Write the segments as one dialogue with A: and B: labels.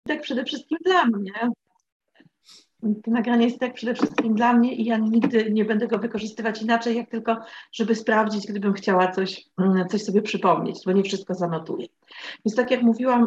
A: tak przede wszystkim dla mnie. To nagranie jest tak przede wszystkim dla mnie i ja nigdy nie będę go wykorzystywać inaczej, jak tylko, żeby sprawdzić, gdybym chciała coś sobie przypomnieć, bo nie wszystko zanotuję. Więc tak jak mówiłam,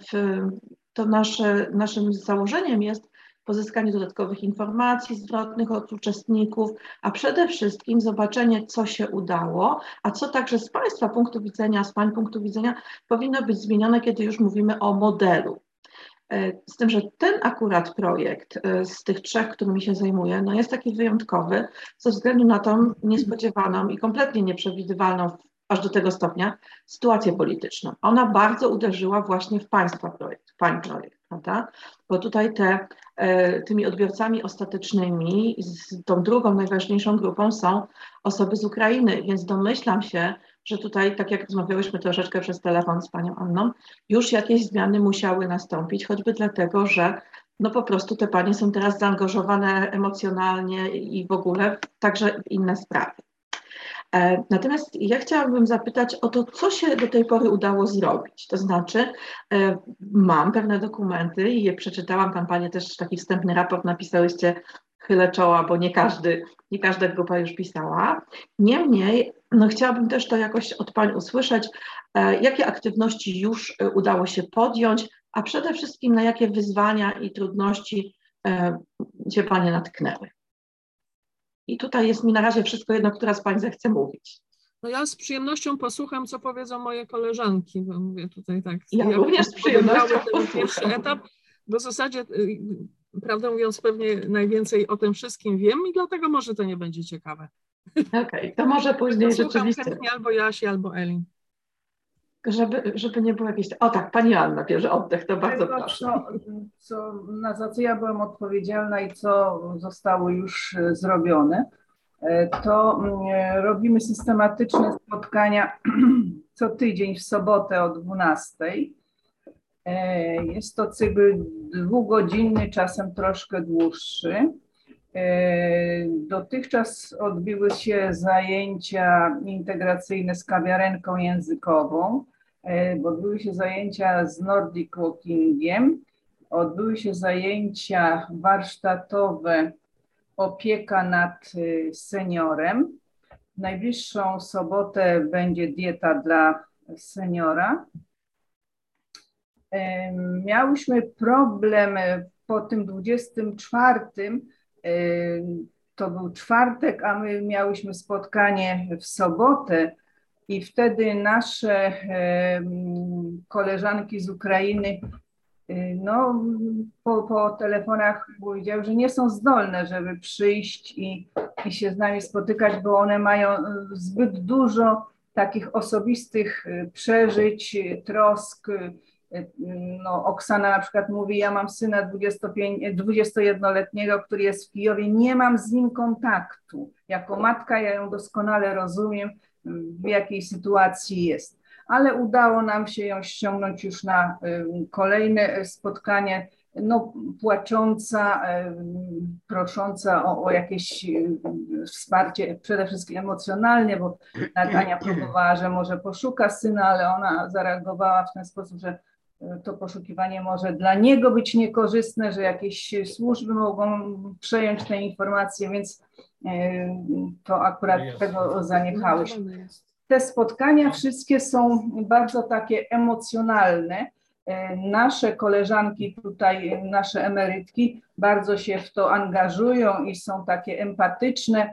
A: to naszym założeniem jest pozyskanie dodatkowych informacji zwrotnych od uczestników, a przede wszystkim zobaczenie, co się udało, a co także z Państwa punktu widzenia, z Pań punktu widzenia powinno być zmienione, kiedy już mówimy o modelu. Z tym, że ten akurat projekt z tych trzech, którymi się zajmuję, no jest taki wyjątkowy ze względu na tą niespodziewaną i kompletnie nieprzewidywalną aż do tego stopnia sytuację polityczną. Ona bardzo uderzyła właśnie w Państwa projekt, w Pań projekt, prawda? Bo tutaj tymi odbiorcami ostatecznymi, tą drugą najważniejszą grupą są osoby z Ukrainy, więc domyślam się, że tutaj, tak jak rozmawiałyśmy troszeczkę przez telefon z panią Anną, już jakieś zmiany musiały nastąpić, choćby dlatego, że no po prostu te panie są teraz zaangażowane emocjonalnie i w ogóle także w inne sprawy. Natomiast ja chciałabym zapytać o to, co się do tej pory udało zrobić. To znaczy, mam pewne dokumenty i je przeczytałam, tam panie też taki wstępny raport napisałyście, chylę czoła, bo nie każda grupa już pisała. Niemniej, no chciałabym też to jakoś od pań usłyszeć, jakie aktywności już udało się podjąć, a przede wszystkim na jakie wyzwania i trudności się panie natknęły. I tutaj jest mi na razie wszystko jedno, która z pań zechce mówić.
B: No ja z przyjemnością posłucham, co powiedzą moje koleżanki, bo mówię tutaj tak.
A: Ja również z przyjemnością
B: ten pierwszy etap, bo w zasadzie, prawdę mówiąc, pewnie najwięcej o tym wszystkim wiem i dlatego może to nie będzie ciekawe.
A: Okej, to może później rzeczywiście.
B: Chętnie albo Jasi, albo Eli.
A: Żeby nie było jakieś... O tak, pani Anna bierze oddech, to bardzo proszę.
C: Za co ja byłam odpowiedzialna i co zostało już zrobione, to robimy systematyczne spotkania co tydzień w sobotę o 12:00. Jest to cykl dwugodzinny, czasem troszkę dłuższy. Dotychczas odbyły się zajęcia integracyjne z kawiarenką językową, odbyły się zajęcia z Nordic Walkingiem, odbyły się zajęcia warsztatowe opieka nad seniorem. W najbliższą sobotę będzie dieta dla seniora. Miałyśmy problem po tym 24, to był czwartek, a my miałyśmy spotkanie w sobotę i wtedy nasze koleżanki z Ukrainy no, po telefonach powiedziały, że nie są zdolne, żeby przyjść i się z nami spotykać, bo one mają zbyt dużo takich osobistych przeżyć, trosk. No, Oksana na przykład mówi, ja mam syna 21-letniego, który jest w Kijowie, nie mam z nim kontaktu. Jako matka ja ją doskonale rozumiem, w jakiej sytuacji jest. Ale udało nam się ją ściągnąć już na kolejne spotkanie, no płacząca, prosząca o jakieś wsparcie, przede wszystkim emocjonalnie, bo Ania próbowała, że może poszuka syna, ale ona zareagowała w ten sposób, że to poszukiwanie może dla niego być niekorzystne, że jakieś służby mogą przejąć te informacje, więc to akurat tego zaniechałyśmy. Te spotkania wszystkie są bardzo takie emocjonalne. Nasze koleżanki tutaj, nasze emerytki bardzo się w to angażują i są takie empatyczne.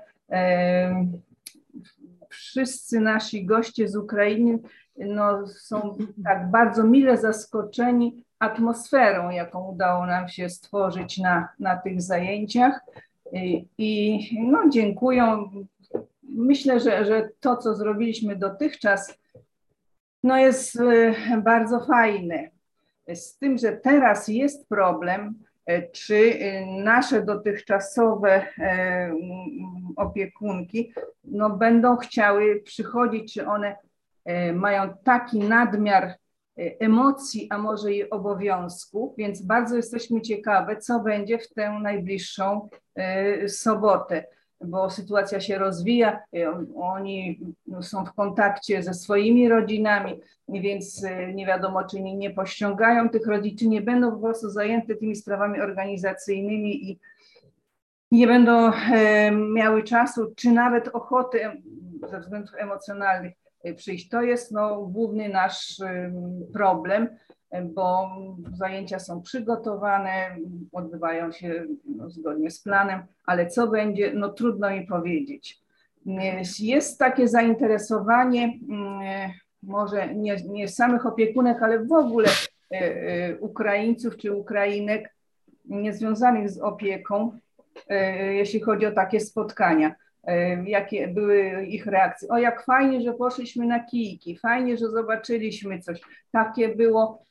C: Wszyscy nasi goście z Ukrainy no, są tak bardzo mile zaskoczeni atmosferą, jaką udało nam się stworzyć na tych zajęciach i no, dziękują. Myślę, że to, co zrobiliśmy dotychczas, no jest bardzo fajne. Z tym, że teraz jest problem, czy nasze dotychczasowe opiekunki no, będą chciały przychodzić, czy one mają taki nadmiar emocji, a może i obowiązków, więc bardzo jesteśmy ciekawe, co będzie w tę najbliższą sobotę. bo sytuacja się rozwija, oni są w kontakcie ze swoimi rodzinami, więc nie wiadomo, czy nie pościągają tych rodzin, czy nie będą po prostu zajęte tymi sprawami organizacyjnymi i nie będą miały czasu, czy nawet ochoty ze względów emocjonalnych przyjść. To jest główny nasz problem, bo zajęcia są przygotowane, odbywają się zgodnie z planem, ale co będzie, trudno mi powiedzieć. Jest takie zainteresowanie, może nie samych opiekunek, ale w ogóle Ukraińców czy Ukrainek niezwiązanych z opieką, jeśli chodzi o takie spotkania. Jakie były ich reakcje? O, jak fajnie, że poszliśmy na kijki, fajnie, że zobaczyliśmy coś. Takie było,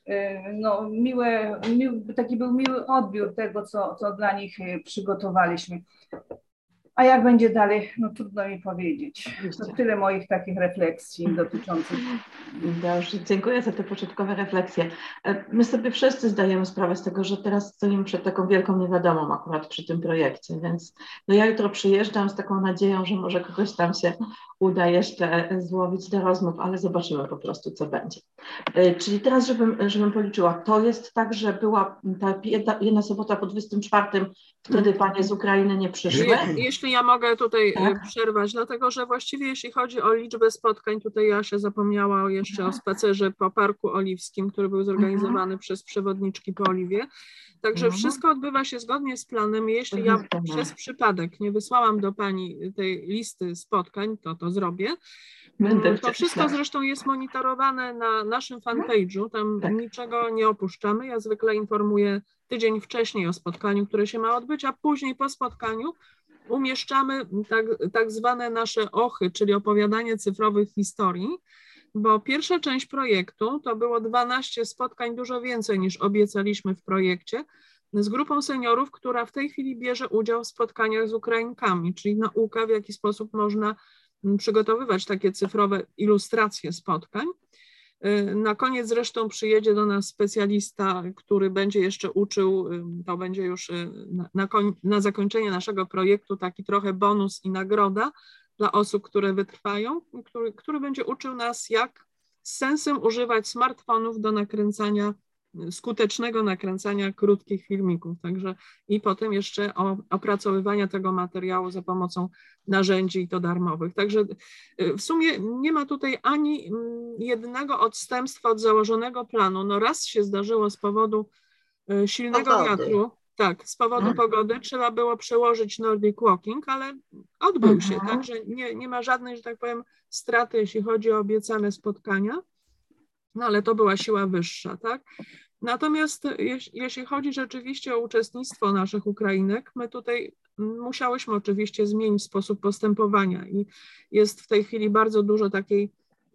C: taki był miły odbiór tego, co dla nich przygotowaliśmy. A jak będzie dalej, trudno mi powiedzieć. To tyle moich takich refleksji dotyczących.
A: Dobrze, dziękuję za te początkowe refleksje. My sobie wszyscy zdajemy sprawę z tego, że teraz stoimy przed taką wielką niewiadomą akurat przy tym projekcie, więc ja jutro przyjeżdżam z taką nadzieją, że może kogoś tam się uda jeszcze złowić do rozmów, ale zobaczymy po prostu, co będzie. Czyli teraz, żebym policzyła, to jest tak, że była ta jedna sobota po 24, wtedy panie z Ukrainy nie przyszły?
B: Jeśli ja mogę tutaj przerwać, dlatego że właściwie jeśli chodzi o liczbę spotkań, tutaj Jasia zapomniała jeszcze o spacerze po Parku Oliwskim, który był zorganizowany przez przewodniczki po Oliwie. Także wszystko odbywa się zgodnie z planem. Jeśli ja przez przypadek nie wysłałam do pani tej listy spotkań, to zrobię. To wszystko zresztą jest monitorowane na naszym fanpage'u, tam niczego nie opuszczamy. Ja zwykle informuję tydzień wcześniej o spotkaniu, które się ma odbyć, a później po spotkaniu umieszczamy tak zwane nasze ochy, czyli opowiadanie cyfrowych historii, bo pierwsza część projektu to było 12 spotkań, dużo więcej niż obiecaliśmy w projekcie, z grupą seniorów, która w tej chwili bierze udział w spotkaniach z Ukrainkami, czyli nauka, w jaki sposób można przygotowywać takie cyfrowe ilustracje spotkań. Na koniec zresztą przyjedzie do nas specjalista, który będzie jeszcze uczył, to będzie już na zakończenie naszego projektu taki trochę bonus i nagroda dla osób, które wytrwają, który będzie uczył nas, jak z sensem używać smartfonów do skutecznego nakręcania krótkich filmików. Także i potem jeszcze opracowywania tego materiału za pomocą narzędzi i to darmowych. Także w sumie nie ma tutaj ani jednego odstępstwa od założonego planu. Raz się zdarzyło z powodu silnego wiatru. Tak, z powodu pogody trzeba było przełożyć Nordic Walking, ale odbył się, także nie ma żadnej, że tak powiem, straty, jeśli chodzi o obiecane spotkania, ale to była siła wyższa, tak? Natomiast jeśli chodzi rzeczywiście o uczestnictwo naszych Ukrainek, my tutaj musiałyśmy oczywiście zmienić sposób postępowania i jest w tej chwili bardzo dużo takiej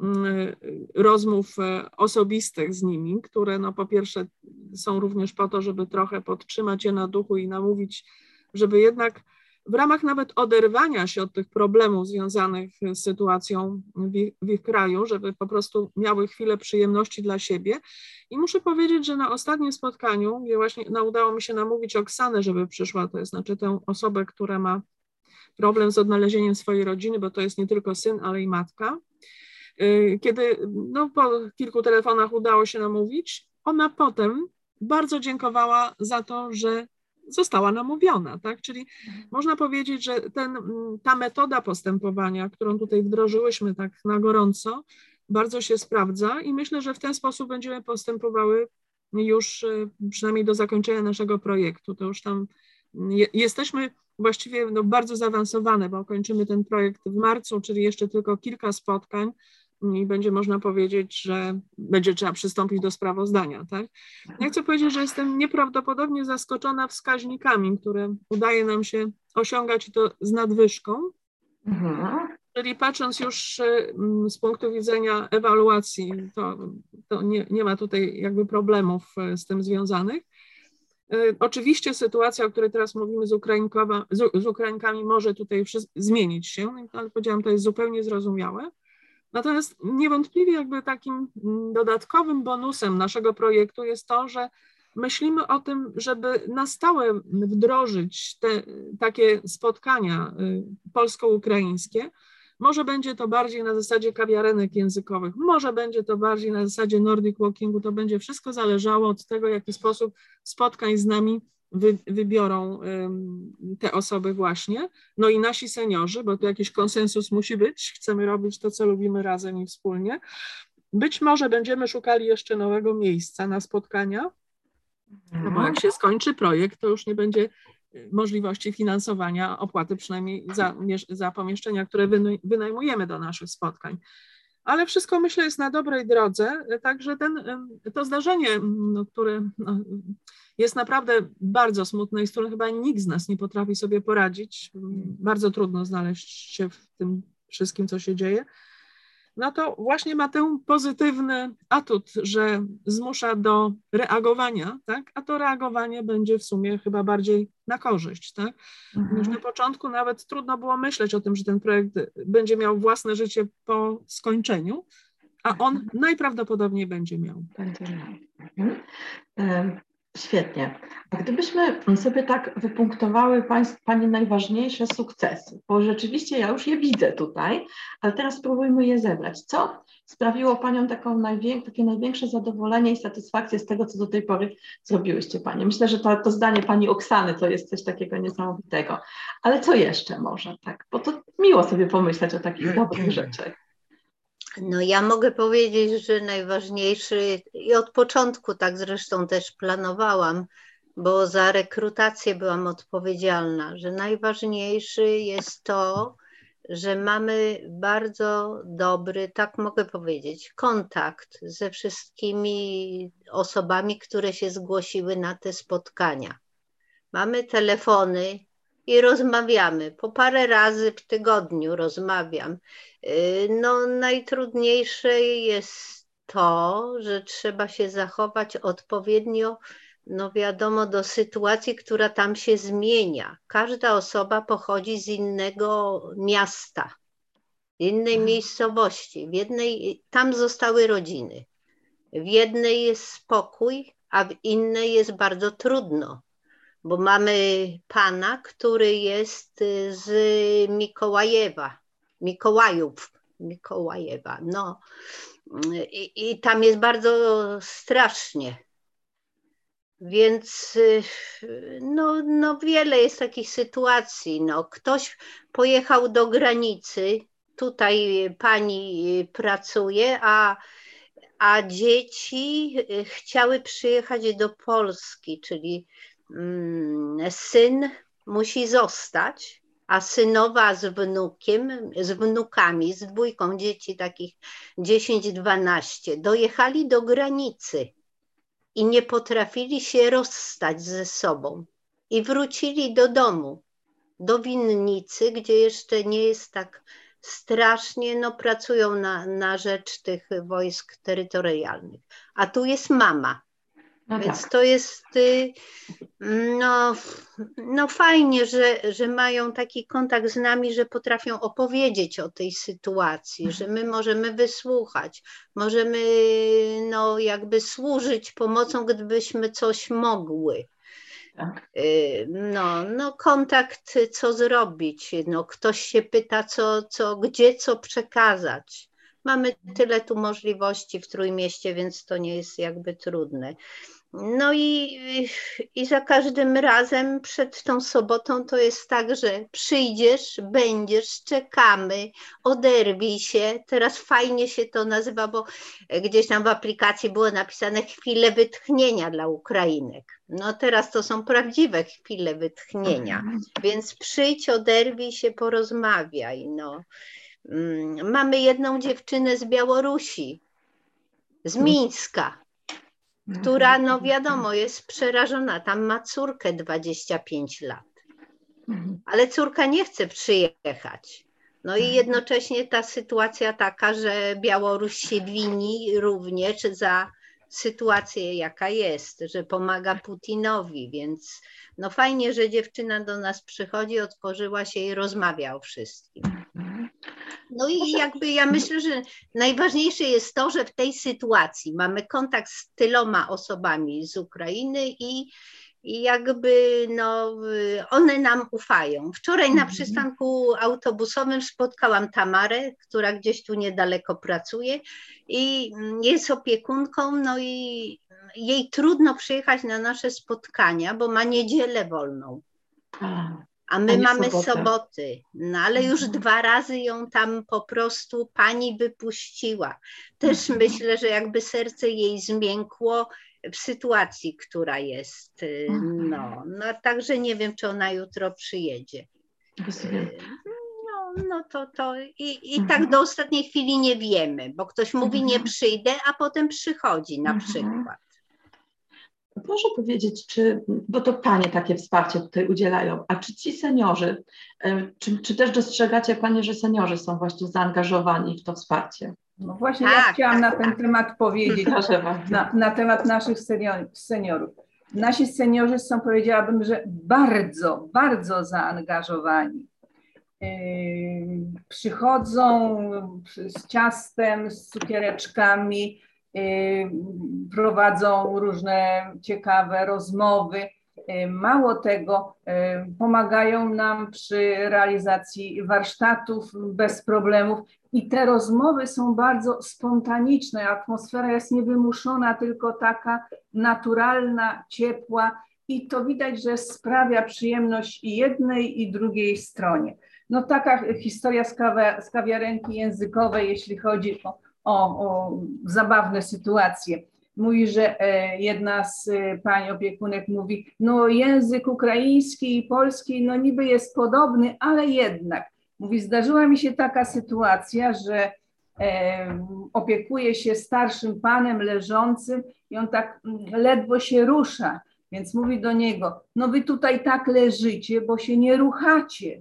B: rozmów osobistych z nimi, które po pierwsze są również po to, żeby trochę podtrzymać je na duchu i namówić, żeby jednak w ramach nawet oderwania się od tych problemów związanych z sytuacją w ich kraju, żeby po prostu miały chwilę przyjemności dla siebie. I muszę powiedzieć, że na ostatnim spotkaniu, gdzie właśnie udało mi się namówić Oksanę, żeby przyszła, to jest znaczy tę osobę, która ma problem z odnalezieniem swojej rodziny, bo to jest nie tylko syn, ale i matka. Kiedy po kilku telefonach udało się namówić, ona potem bardzo dziękowała za to, że została namówiona, tak? Czyli można powiedzieć, że ta metoda postępowania, którą tutaj wdrożyłyśmy tak na gorąco, bardzo się sprawdza i myślę, że w ten sposób będziemy postępowały już przynajmniej do zakończenia naszego projektu. To już tam jesteśmy właściwie bardzo zaawansowane, bo kończymy ten projekt w marcu, czyli jeszcze tylko kilka spotkań i będzie można powiedzieć, że będzie trzeba przystąpić do sprawozdania, tak? Ja chcę powiedzieć, że jestem nieprawdopodobnie zaskoczona wskaźnikami, które udaje nam się osiągać i to z nadwyżką. Czyli patrząc już z punktu widzenia ewaluacji, to nie ma tutaj jakby problemów z tym związanych. Oczywiście sytuacja, o której teraz mówimy z Ukrainkami może tutaj zmienić się, ale powiedziałam, to jest zupełnie zrozumiałe. Natomiast niewątpliwie jakby takim dodatkowym bonusem naszego projektu jest to, że myślimy o tym, żeby na stałe wdrożyć te takie spotkania polsko-ukraińskie. Może będzie to bardziej na zasadzie kawiarenek językowych, może będzie to bardziej na zasadzie Nordic Walkingu, to będzie wszystko zależało od tego, w jaki sposób spotkań z nami wybiorą te osoby właśnie, no i nasi seniorzy, bo tu jakiś konsensus musi być, chcemy robić to, co lubimy razem i wspólnie. Być może będziemy szukali jeszcze nowego miejsca na spotkania, no bo jak się skończy projekt, to już nie będzie możliwości finansowania opłaty przynajmniej za pomieszczenia, które wynajmujemy do naszych spotkań. Ale wszystko, myślę, jest na dobrej drodze, także to zdarzenie, które jest naprawdę bardzo smutne i z którym chyba nikt z nas nie potrafi sobie poradzić, bardzo trudno znaleźć się w tym wszystkim, co się dzieje, no to właśnie ma ten pozytywny atut, że zmusza do reagowania, tak? A to reagowanie będzie w sumie chyba bardziej na korzyść. Tak? Już na początku nawet trudno było myśleć o tym, że ten projekt będzie miał własne życie po skończeniu, a on najprawdopodobniej będzie miał.
A: Świetnie. A gdybyśmy sobie tak wypunktowały Pani najważniejsze sukcesy, bo rzeczywiście ja już je widzę tutaj, ale teraz spróbujmy je zebrać. Co sprawiło Panią takie największe zadowolenie i satysfakcję z tego, co do tej pory zrobiłyście Panie? Myślę, że to zdanie Pani Oksany to jest coś takiego niesamowitego. Ale co jeszcze może? Tak? Bo to miło sobie pomyśleć o takich dobrych rzeczach.
D: No ja mogę powiedzieć, że najważniejszy i od początku tak zresztą też planowałam, bo za rekrutację byłam odpowiedzialna, że najważniejszy jest to, że mamy bardzo dobry, tak mogę powiedzieć, kontakt ze wszystkimi osobami, które się zgłosiły na te spotkania. Mamy telefony i rozmawiamy. Po parę razy w tygodniu rozmawiam. No, najtrudniejsze jest to, że trzeba się zachować odpowiednio, no wiadomo, do sytuacji, która tam się zmienia. Każda osoba pochodzi z innego miasta, innej miejscowości. W jednej, tam zostały rodziny. W jednej jest spokój, a w innej jest bardzo trudno. Bo mamy pana, który jest z Mikołajewa, no i tam jest bardzo strasznie, więc no wiele jest takich sytuacji, no ktoś pojechał do granicy, tutaj pani pracuje, a dzieci chciały przyjechać do Polski, czyli syn musi zostać, a synowa z wnukami, z dwójką dzieci takich 10-12, dojechali do granicy i nie potrafili się rozstać ze sobą i wrócili do domu, do winnicy, gdzie jeszcze nie jest tak strasznie, no pracują na rzecz tych wojsk terytorialnych, a tu jest mama. No więc tak. To jest no fajnie, że mają taki kontakt z nami, że potrafią opowiedzieć o tej sytuacji, że my możemy wysłuchać, możemy no jakby służyć pomocą, gdybyśmy coś mogły. Tak. No kontakt, co zrobić, no ktoś się pyta, gdzie co przekazać. Mamy tyle tu możliwości w Trójmieście, więc to nie jest jakby trudne. No i za każdym razem przed tą sobotą to jest tak, że przyjdziesz, będziesz, czekamy, oderwij się. Teraz fajnie się to nazywa, bo gdzieś tam w aplikacji było napisane chwile wytchnienia dla Ukrainek. No teraz to są prawdziwe chwile wytchnienia, więc przyjdź, oderwij się, porozmawiaj. No. Mamy jedną dziewczynę z Białorusi, z Mińska, która, no wiadomo, jest przerażona. Tam ma córkę 25 lat, ale córka nie chce przyjechać. No i jednocześnie ta sytuacja taka, że Białoruś się wini również za sytuację, jaka jest, że pomaga Putinowi, więc no fajnie, że dziewczyna do nas przychodzi, otworzyła się i rozmawia o wszystkim. No i jakby ja myślę, że najważniejsze jest to, że w tej sytuacji mamy kontakt z tyloma osobami z Ukrainy i jakby no, one nam ufają. Wczoraj na przystanku autobusowym spotkałam Tamarę, która gdzieś tu niedaleko pracuje i jest opiekunką, no i jej trudno przyjechać na nasze spotkania, bo ma niedzielę wolną. A my mamy soboty, no ale już 2 razy ją tam po prostu pani wypuściła. Też myślę, że jakby serce jej zmiękło w sytuacji, która jest. No także nie wiem, czy ona jutro przyjedzie. No to i tak do ostatniej chwili nie wiemy, bo ktoś mówi nie przyjdę, a potem przychodzi na przykład.
A: Proszę powiedzieć, bo to panie takie wsparcie tutaj udzielają, a czy ci seniorzy, czy też dostrzegacie panie, że seniorzy są właśnie zaangażowani w to wsparcie?
C: No właśnie ja chciałam na ten temat powiedzieć, na temat naszych seniorów. Nasi seniorzy są, powiedziałabym, że bardzo, bardzo zaangażowani. Przychodzą z ciastem, z cukiereczkami, prowadzą różne ciekawe rozmowy. Mało tego, pomagają nam przy realizacji warsztatów bez problemów i te rozmowy są bardzo spontaniczne. Atmosfera jest niewymuszona, tylko taka naturalna, ciepła i to widać, że sprawia przyjemność i jednej, i drugiej stronie. No taka historia z kawiarenki językowej, jeśli chodzi o zabawne sytuacje. Mówi, że jedna z pań opiekunek mówi, no język ukraiński i polski no niby jest podobny, ale jednak. Mówi, zdarzyła mi się taka sytuacja, że opiekuję się starszym panem leżącym i on tak ledwo się rusza, więc mówi do niego, no wy tutaj tak leżycie, bo się nie ruchacie.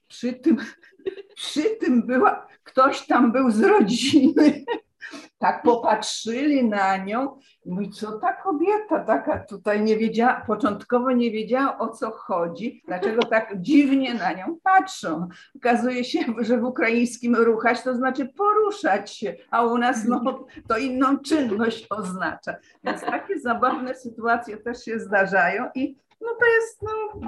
C: Przy tym ktoś tam był z rodziny, tak popatrzyli na nią, mówi, co ta kobieta taka tutaj początkowo nie wiedziała, o co chodzi, dlaczego tak dziwnie na nią patrzą. Okazuje się, że w ukraińskim ruchać to znaczy poruszać się, a u nas no, to inną czynność oznacza. Więc takie zabawne sytuacje też się zdarzają i no to jest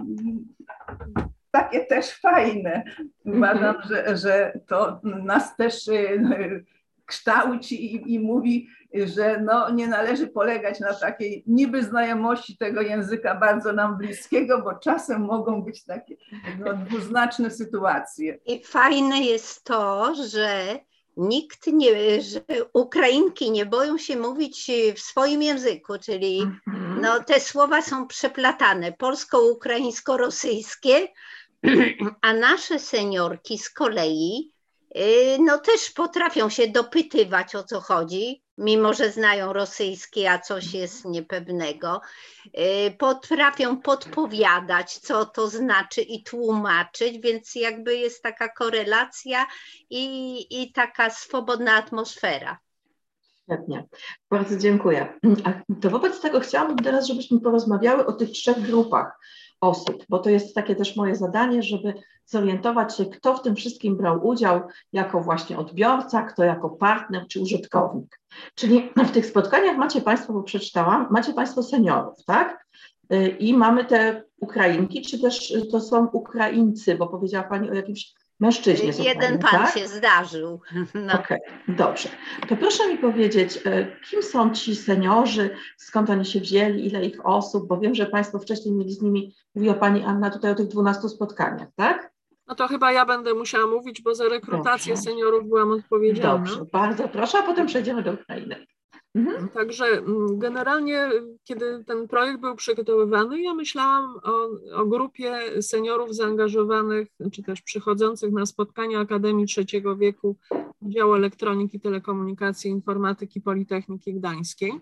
C: takie też fajne. Uważam, że to nas też kształci i mówi, że no, nie należy polegać na takiej niby znajomości tego języka bardzo nam bliskiego, bo czasem mogą być takie dwuznaczne sytuacje.
D: I fajne jest to, że że Ukrainki nie boją się mówić w swoim języku, czyli no, te słowa są przeplatane, polsko-ukraińsko-rosyjskie, a nasze seniorki z kolei no też potrafią się dopytywać, o co chodzi, mimo że znają rosyjski, a coś jest niepewnego. Potrafią podpowiadać, co to znaczy i tłumaczyć, więc jakby jest taka korelacja i taka swobodna atmosfera.
A: Świetnie, bardzo dziękuję. To wobec tego chciałabym teraz, żebyśmy porozmawiały o tych 3 grupach osób, bo to jest takie też moje zadanie, żeby zorientować się, kto w tym wszystkim brał udział jako właśnie odbiorca, kto jako partner czy użytkownik. Czyli w tych spotkaniach macie Państwo, bo przeczytałam, macie Państwo seniorów, tak? I mamy te Ukrainki, czy też to są Ukraińcy, bo powiedziała Pani o jakimś mężczyźnie.
D: Jeden pan tak? się zdarzył. No.
A: Okej, dobrze. To proszę mi powiedzieć, kim są ci seniorzy, skąd oni się wzięli, ile ich osób, bo wiem, że Państwo wcześniej mieli z nimi, mówiła Pani Anna tutaj o tych 12 spotkaniach, tak?
B: No to chyba ja będę musiała mówić, bo za rekrutację seniorów byłam odpowiedzialna. Dobrze,
A: bardzo proszę, a potem przejdziemy do Ukrainy.
B: Także generalnie, kiedy ten projekt był przygotowywany, ja myślałam o grupie seniorów zaangażowanych, czy też przychodzących na spotkania Akademii Trzeciego Wieku Wydziału Elektroniki, Telekomunikacji i Informatyki Politechniki Gdańskiej.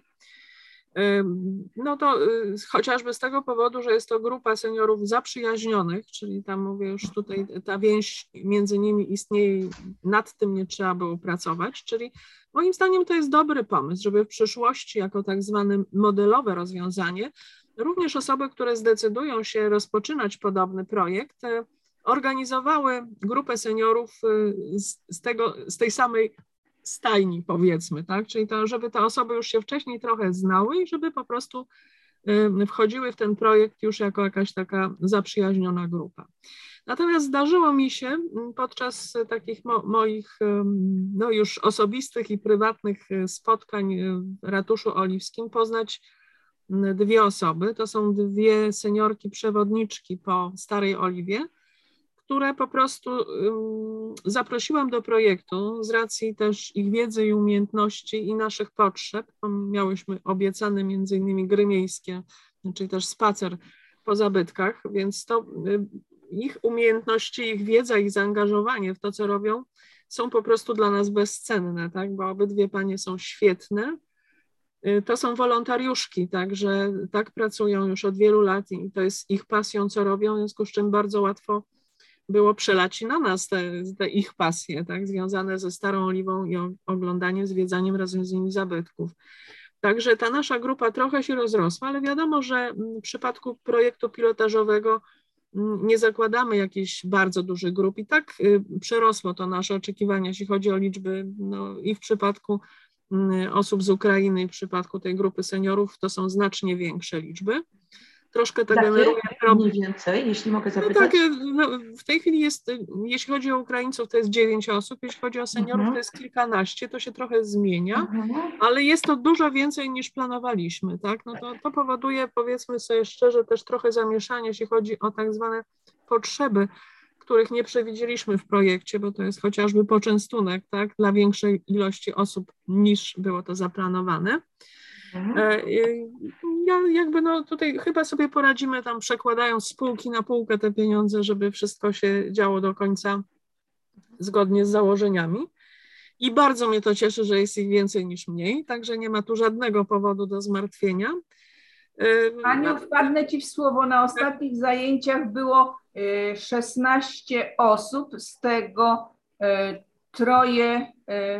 B: No to chociażby z tego powodu, że jest to grupa seniorów zaprzyjaźnionych, czyli tam mówię już tutaj ta więź między nimi istnieje, nad tym nie trzeba było pracować, czyli moim zdaniem to jest dobry pomysł, żeby w przyszłości jako tak zwane modelowe rozwiązanie również osoby, które zdecydują się rozpoczynać podobny projekt, organizowały grupę seniorów z tej samej stajni, powiedzmy, tak? Czyli to, żeby te osoby już się wcześniej trochę znały i żeby po prostu wchodziły w ten projekt już jako jakaś taka zaprzyjaźniona grupa. Natomiast zdarzyło mi się podczas takich moich no już osobistych i prywatnych spotkań w Ratuszu Oliwskim poznać dwie osoby. To są dwie seniorki przewodniczki po Starej Oliwie, które po prostu zaprosiłam do projektu z racji też ich wiedzy i umiejętności i naszych potrzeb. Miałyśmy obiecane między innymi gry miejskie, czyli też spacer po zabytkach, więc to ich umiejętności, ich wiedza, ich zaangażowanie w to, co robią, są po prostu dla nas bezcenne, tak? Bo obydwie panie są świetne. To są wolontariuszki, także tak pracują już od wielu lat i to jest ich pasją, co robią, w związku z czym bardzo łatwo było przelać na nas te ich pasje, tak, związane ze Starą Oliwą i oglądaniem, zwiedzaniem razem z nimi zabytków. Także ta nasza grupa trochę się rozrosła, ale wiadomo, że w przypadku projektu pilotażowego nie zakładamy jakichś bardzo dużych grup i tak przerosło to nasze oczekiwania, jeśli chodzi o liczby, no, i w przypadku osób z Ukrainy, i w przypadku tej grupy seniorów to są znacznie większe liczby. Troszkę to generuje problem.
A: Mniej więcej, jeśli mogę zapytać.
B: No tak, w tej chwili jest, jeśli chodzi o Ukraińców, to jest 9 osób, jeśli chodzi o seniorów, to jest kilkanaście, to się trochę zmienia, ale jest to dużo więcej niż planowaliśmy, tak? No to powoduje, powiedzmy sobie szczerze, też trochę zamieszanie, jeśli chodzi o tak zwane potrzeby, których nie przewidzieliśmy w projekcie, bo to jest chociażby poczęstunek, tak, dla większej ilości osób niż było to zaplanowane. Ja jakby no tutaj chyba sobie poradzimy tam, przekładając z półki na półkę te pieniądze, żeby wszystko się działo do końca zgodnie z założeniami. I bardzo mnie to cieszy, że jest ich więcej niż mniej, także nie ma tu żadnego powodu do zmartwienia.
C: Aniu, wpadnę Ci w słowo. Na ostatnich zajęciach było 16 osób, z tego 3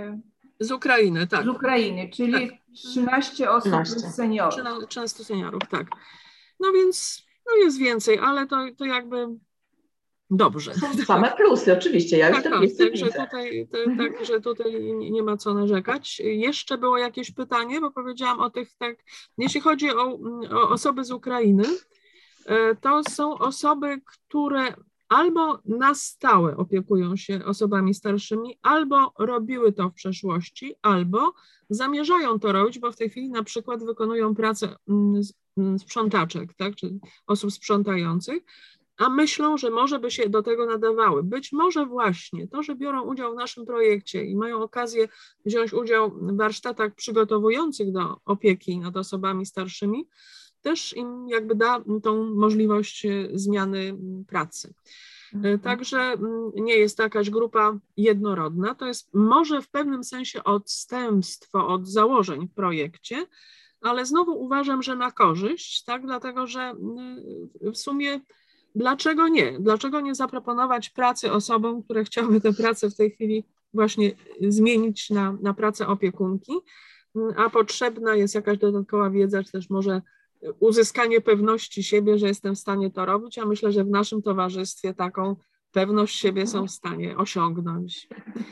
B: z Ukrainy, tak.
C: Z Ukrainy, czyli tak. 13 osób seniorów.
B: 13 seniorów, tak. No więc no jest więcej, ale to jakby dobrze.
A: Są same plusy, oczywiście. Ja już te plusy widzę.
B: Także tutaj nie ma co narzekać. Jeszcze było jakieś pytanie, bo powiedziałam o tych, tak, jeśli chodzi o osoby z Ukrainy, to są osoby, które albo na stałe opiekują się osobami starszymi, albo robiły to w przeszłości, albo zamierzają to robić, bo w tej chwili na przykład wykonują pracę sprzątaczek, tak, czy osób sprzątających, a myślą, że może by się do tego nadawały. Być może właśnie to, że biorą udział w naszym projekcie i mają okazję wziąć udział w warsztatach przygotowujących do opieki nad osobami starszymi, też im jakby da tą możliwość zmiany pracy. Także nie jest to jakaś grupa jednorodna, to jest może w pewnym sensie odstępstwo od założeń w projekcie, ale znowu uważam, że na korzyść, tak, dlatego że w sumie dlaczego nie? Dlaczego nie zaproponować pracy osobom, które chciały tę pracę w tej chwili właśnie zmienić na pracę opiekunki, a potrzebna jest jakaś dodatkowa wiedza, czy też może uzyskanie pewności siebie, że jestem w stanie to robić, a myślę, że w naszym towarzystwie taką pewność siebie są w stanie osiągnąć.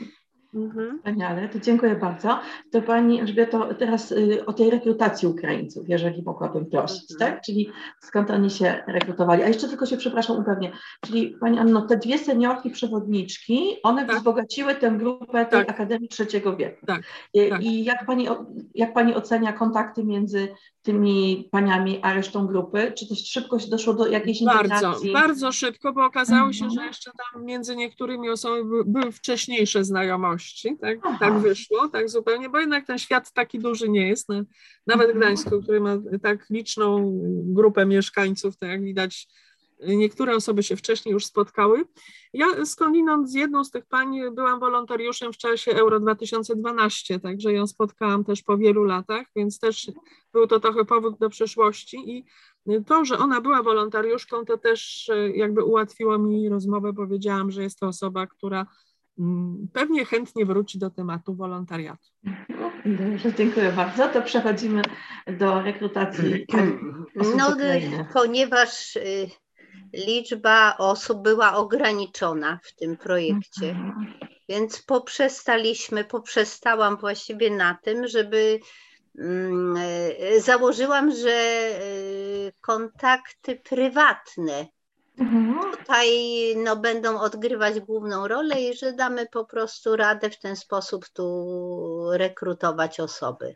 A: Wspaniale, to dziękuję bardzo. To Pani Elżbieto, teraz o tej rekrutacji Ukraińców, jeżeli mogłabym prosić, tak? Czyli skąd oni się rekrutowali? A jeszcze tylko się, przepraszam, upewnię. Czyli Pani Anno, te dwie seniorki przewodniczki, one wzbogaciły tę grupę tej Akademii Trzeciego Wieku. I jak Pani ocenia kontakty między tymi paniami a resztą grupy? Czy też szybko doszło do jakiejś integracji?
B: Bardzo szybko, bo okazało się, że jeszcze tam między niektórymi osobami były wcześniejsze znajomości, tak wyszło, tak zupełnie, bo jednak ten świat taki duży nie jest, nawet Gdańsku, który ma tak liczną grupę mieszkańców, to jak widać, niektóre osoby się wcześniej już spotkały. Ja skądinąd z jedną z tych pań byłam wolontariuszem w czasie Euro 2012, także ją spotkałam też po wielu latach, więc też był to trochę powód do przeszłości i to, że ona była wolontariuszką, to też jakby ułatwiło mi rozmowę, powiedziałam, że jest to osoba, która pewnie chętnie wróci do tematu wolontariatu.
A: Dobrze, dziękuję bardzo. To przechodzimy do rekrutacji osób z Ukrainy.
D: Ponieważ liczba osób była ograniczona w tym projekcie, więc poprzestałam właściwie na tym, żeby założyłam, że kontakty prywatne tutaj no, będą odgrywać główną rolę i że damy po prostu radę w ten sposób tu rekrutować osoby.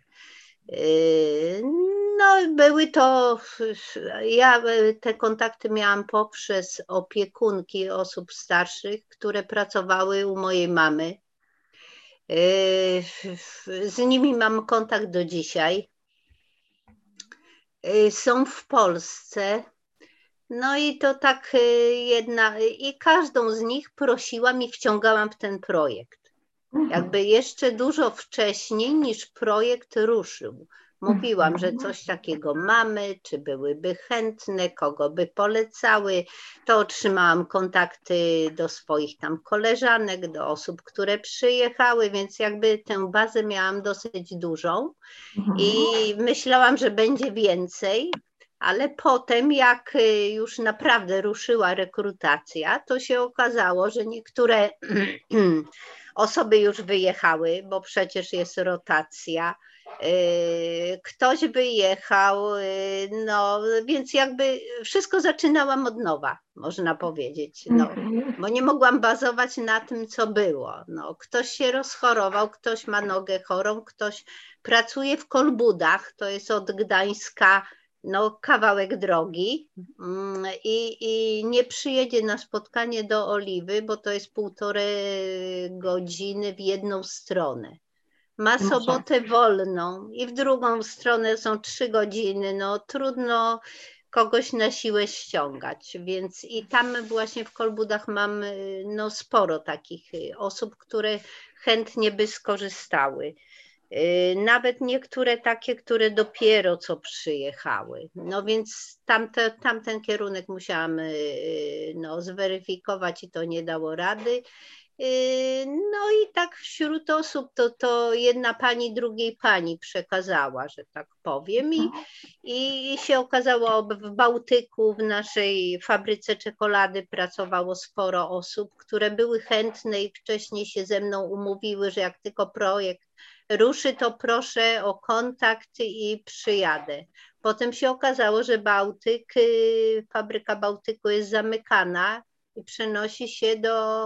D: No, były to, ja te kontakty miałam poprzez opiekunki osób starszych, które pracowały u mojej mamy. Z nimi mam kontakt do dzisiaj. Są w Polsce. No i to tak i każdą z nich prosiłam i wciągałam w ten projekt. Jakby jeszcze dużo wcześniej niż projekt ruszył. Mówiłam, że coś takiego mamy, czy byłyby chętne, kogo by polecały. To otrzymałam kontakty do swoich tam koleżanek, do osób, które przyjechały, więc jakby tę bazę miałam dosyć dużą i myślałam, że będzie więcej. Ale potem, jak już naprawdę ruszyła rekrutacja, to się okazało, że niektóre osoby już wyjechały, bo przecież jest rotacja. Ktoś wyjechał, no więc jakby wszystko zaczynałam od nowa, można powiedzieć, no, bo nie mogłam bazować na tym, co było. No, ktoś się rozchorował, ktoś ma nogę chorą, ktoś pracuje w Kolbudach, to jest od Gdańska no, kawałek drogi i nie przyjedzie na spotkanie do Oliwy, bo to jest 1,5 godziny w jedną stronę. Ma sobotę wolną i w drugą stronę są 3 godziny, no trudno kogoś na siłę ściągać, więc i tam właśnie w Kolbudach mam no, sporo takich osób, które chętnie by skorzystały. Nawet niektóre takie, które dopiero co przyjechały. No więc tamten kierunek musiałam no, zweryfikować i to nie dało rady. No i tak wśród osób to jedna pani drugiej pani przekazała, że tak powiem. I się okazało, w Bałtyku, w naszej fabryce czekolady pracowało sporo osób, które były chętne i wcześniej się ze mną umówiły, że jak tylko projekt ruszy, to proszę o kontakt i przyjadę. Potem się okazało, że Bałtyk, fabryka Bałtyku jest zamykana i przenosi się do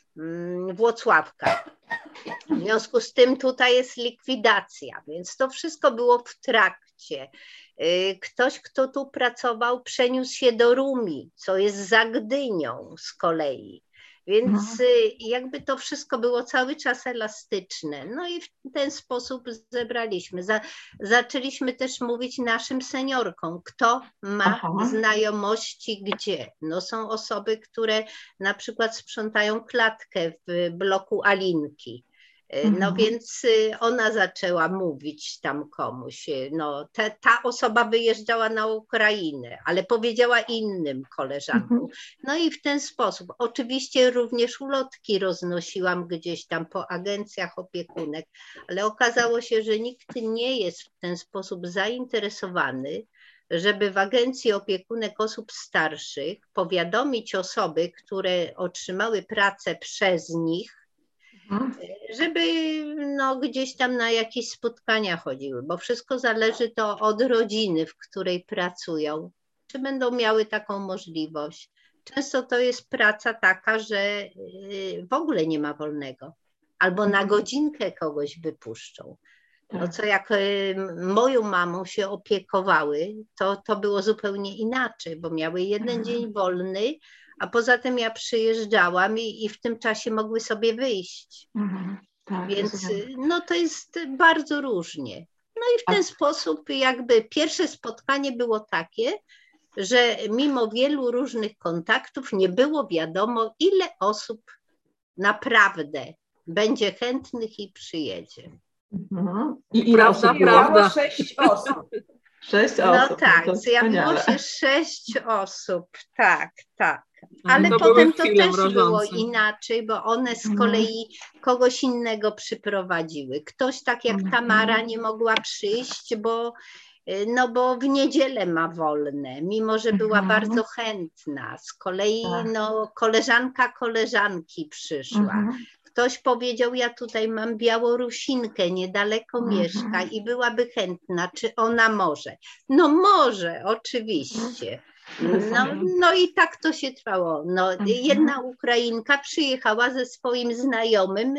D: Włocławka. W związku z tym tutaj jest likwidacja, więc to wszystko było w trakcie. Ktoś, kto tu pracował, przeniósł się do Rumi, co jest za Gdynią z kolei. Więc jakby to wszystko było cały czas elastyczne. No i w ten sposób zebraliśmy. Zaczęliśmy też mówić naszym seniorkom, kto ma znajomości gdzie. No są osoby, które na przykład sprzątają klatkę w bloku Alinki. No więc ona zaczęła mówić tam komuś, no ta osoba wyjeżdżała na Ukrainę, ale powiedziała innym koleżankom. No i w ten sposób, oczywiście również ulotki roznosiłam gdzieś tam po agencjach opiekunek, ale okazało się, że nikt nie jest w ten sposób zainteresowany, żeby w agencji opiekunek osób starszych powiadomić osoby, które otrzymały pracę przez nich, żeby no, gdzieś tam na jakieś spotkania chodziły, bo wszystko zależy to od rodziny, w której pracują, czy będą miały taką możliwość. Często to jest praca taka, że w ogóle nie ma wolnego, albo na godzinkę kogoś wypuszczą. No co jak moją mamą się opiekowały, to było zupełnie inaczej, bo miały 1 dzień wolny, a poza tym ja przyjeżdżałam i w tym czasie mogły sobie wyjść.
A: Tak,
D: więc no to jest bardzo różnie. No i w ten sposób jakby pierwsze spotkanie było takie, że mimo wielu różnych kontaktów nie było wiadomo, ile osób naprawdę będzie chętnych i przyjedzie.
A: I ile osób
C: było? 6 osób.
A: 6 osób.
D: No tak, zjawiło się 6 osób, tak. Ale
B: to
D: potem to też
B: mrożące.
D: było inaczej, bo one z kolei kogoś innego przyprowadziły. Ktoś tak jak Tamara nie mogła przyjść, bo no bo w niedzielę ma wolne, mimo że była bardzo chętna. Z kolei no, koleżanka koleżanki przyszła. Ktoś powiedział, ja tutaj mam Białorusinkę, niedaleko mieszka i byłaby chętna, czy ona może? No może, oczywiście. No i tak to się trwało. No, jedna Ukrainka przyjechała ze swoim znajomym,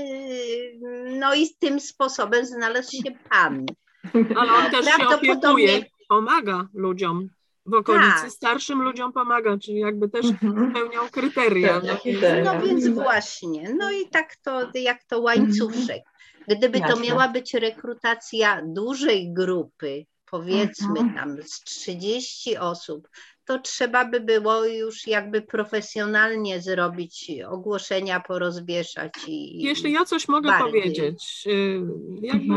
D: no i tym sposobem znalazł się pan.
B: Ale on też się opiekuje, pomaga ludziom w okolicy, starszym ludziom pomaga, czyli jakby też spełniał kryteria.
D: No więc właśnie, no i tak to, jak to łańcuszek. Gdyby to miała być rekrutacja dużej grupy, powiedzmy tam z 30 osób, to trzeba by było już jakby profesjonalnie zrobić ogłoszenia, porozwieszać.
B: Jeśli ja coś mogę powiedzieć, jakby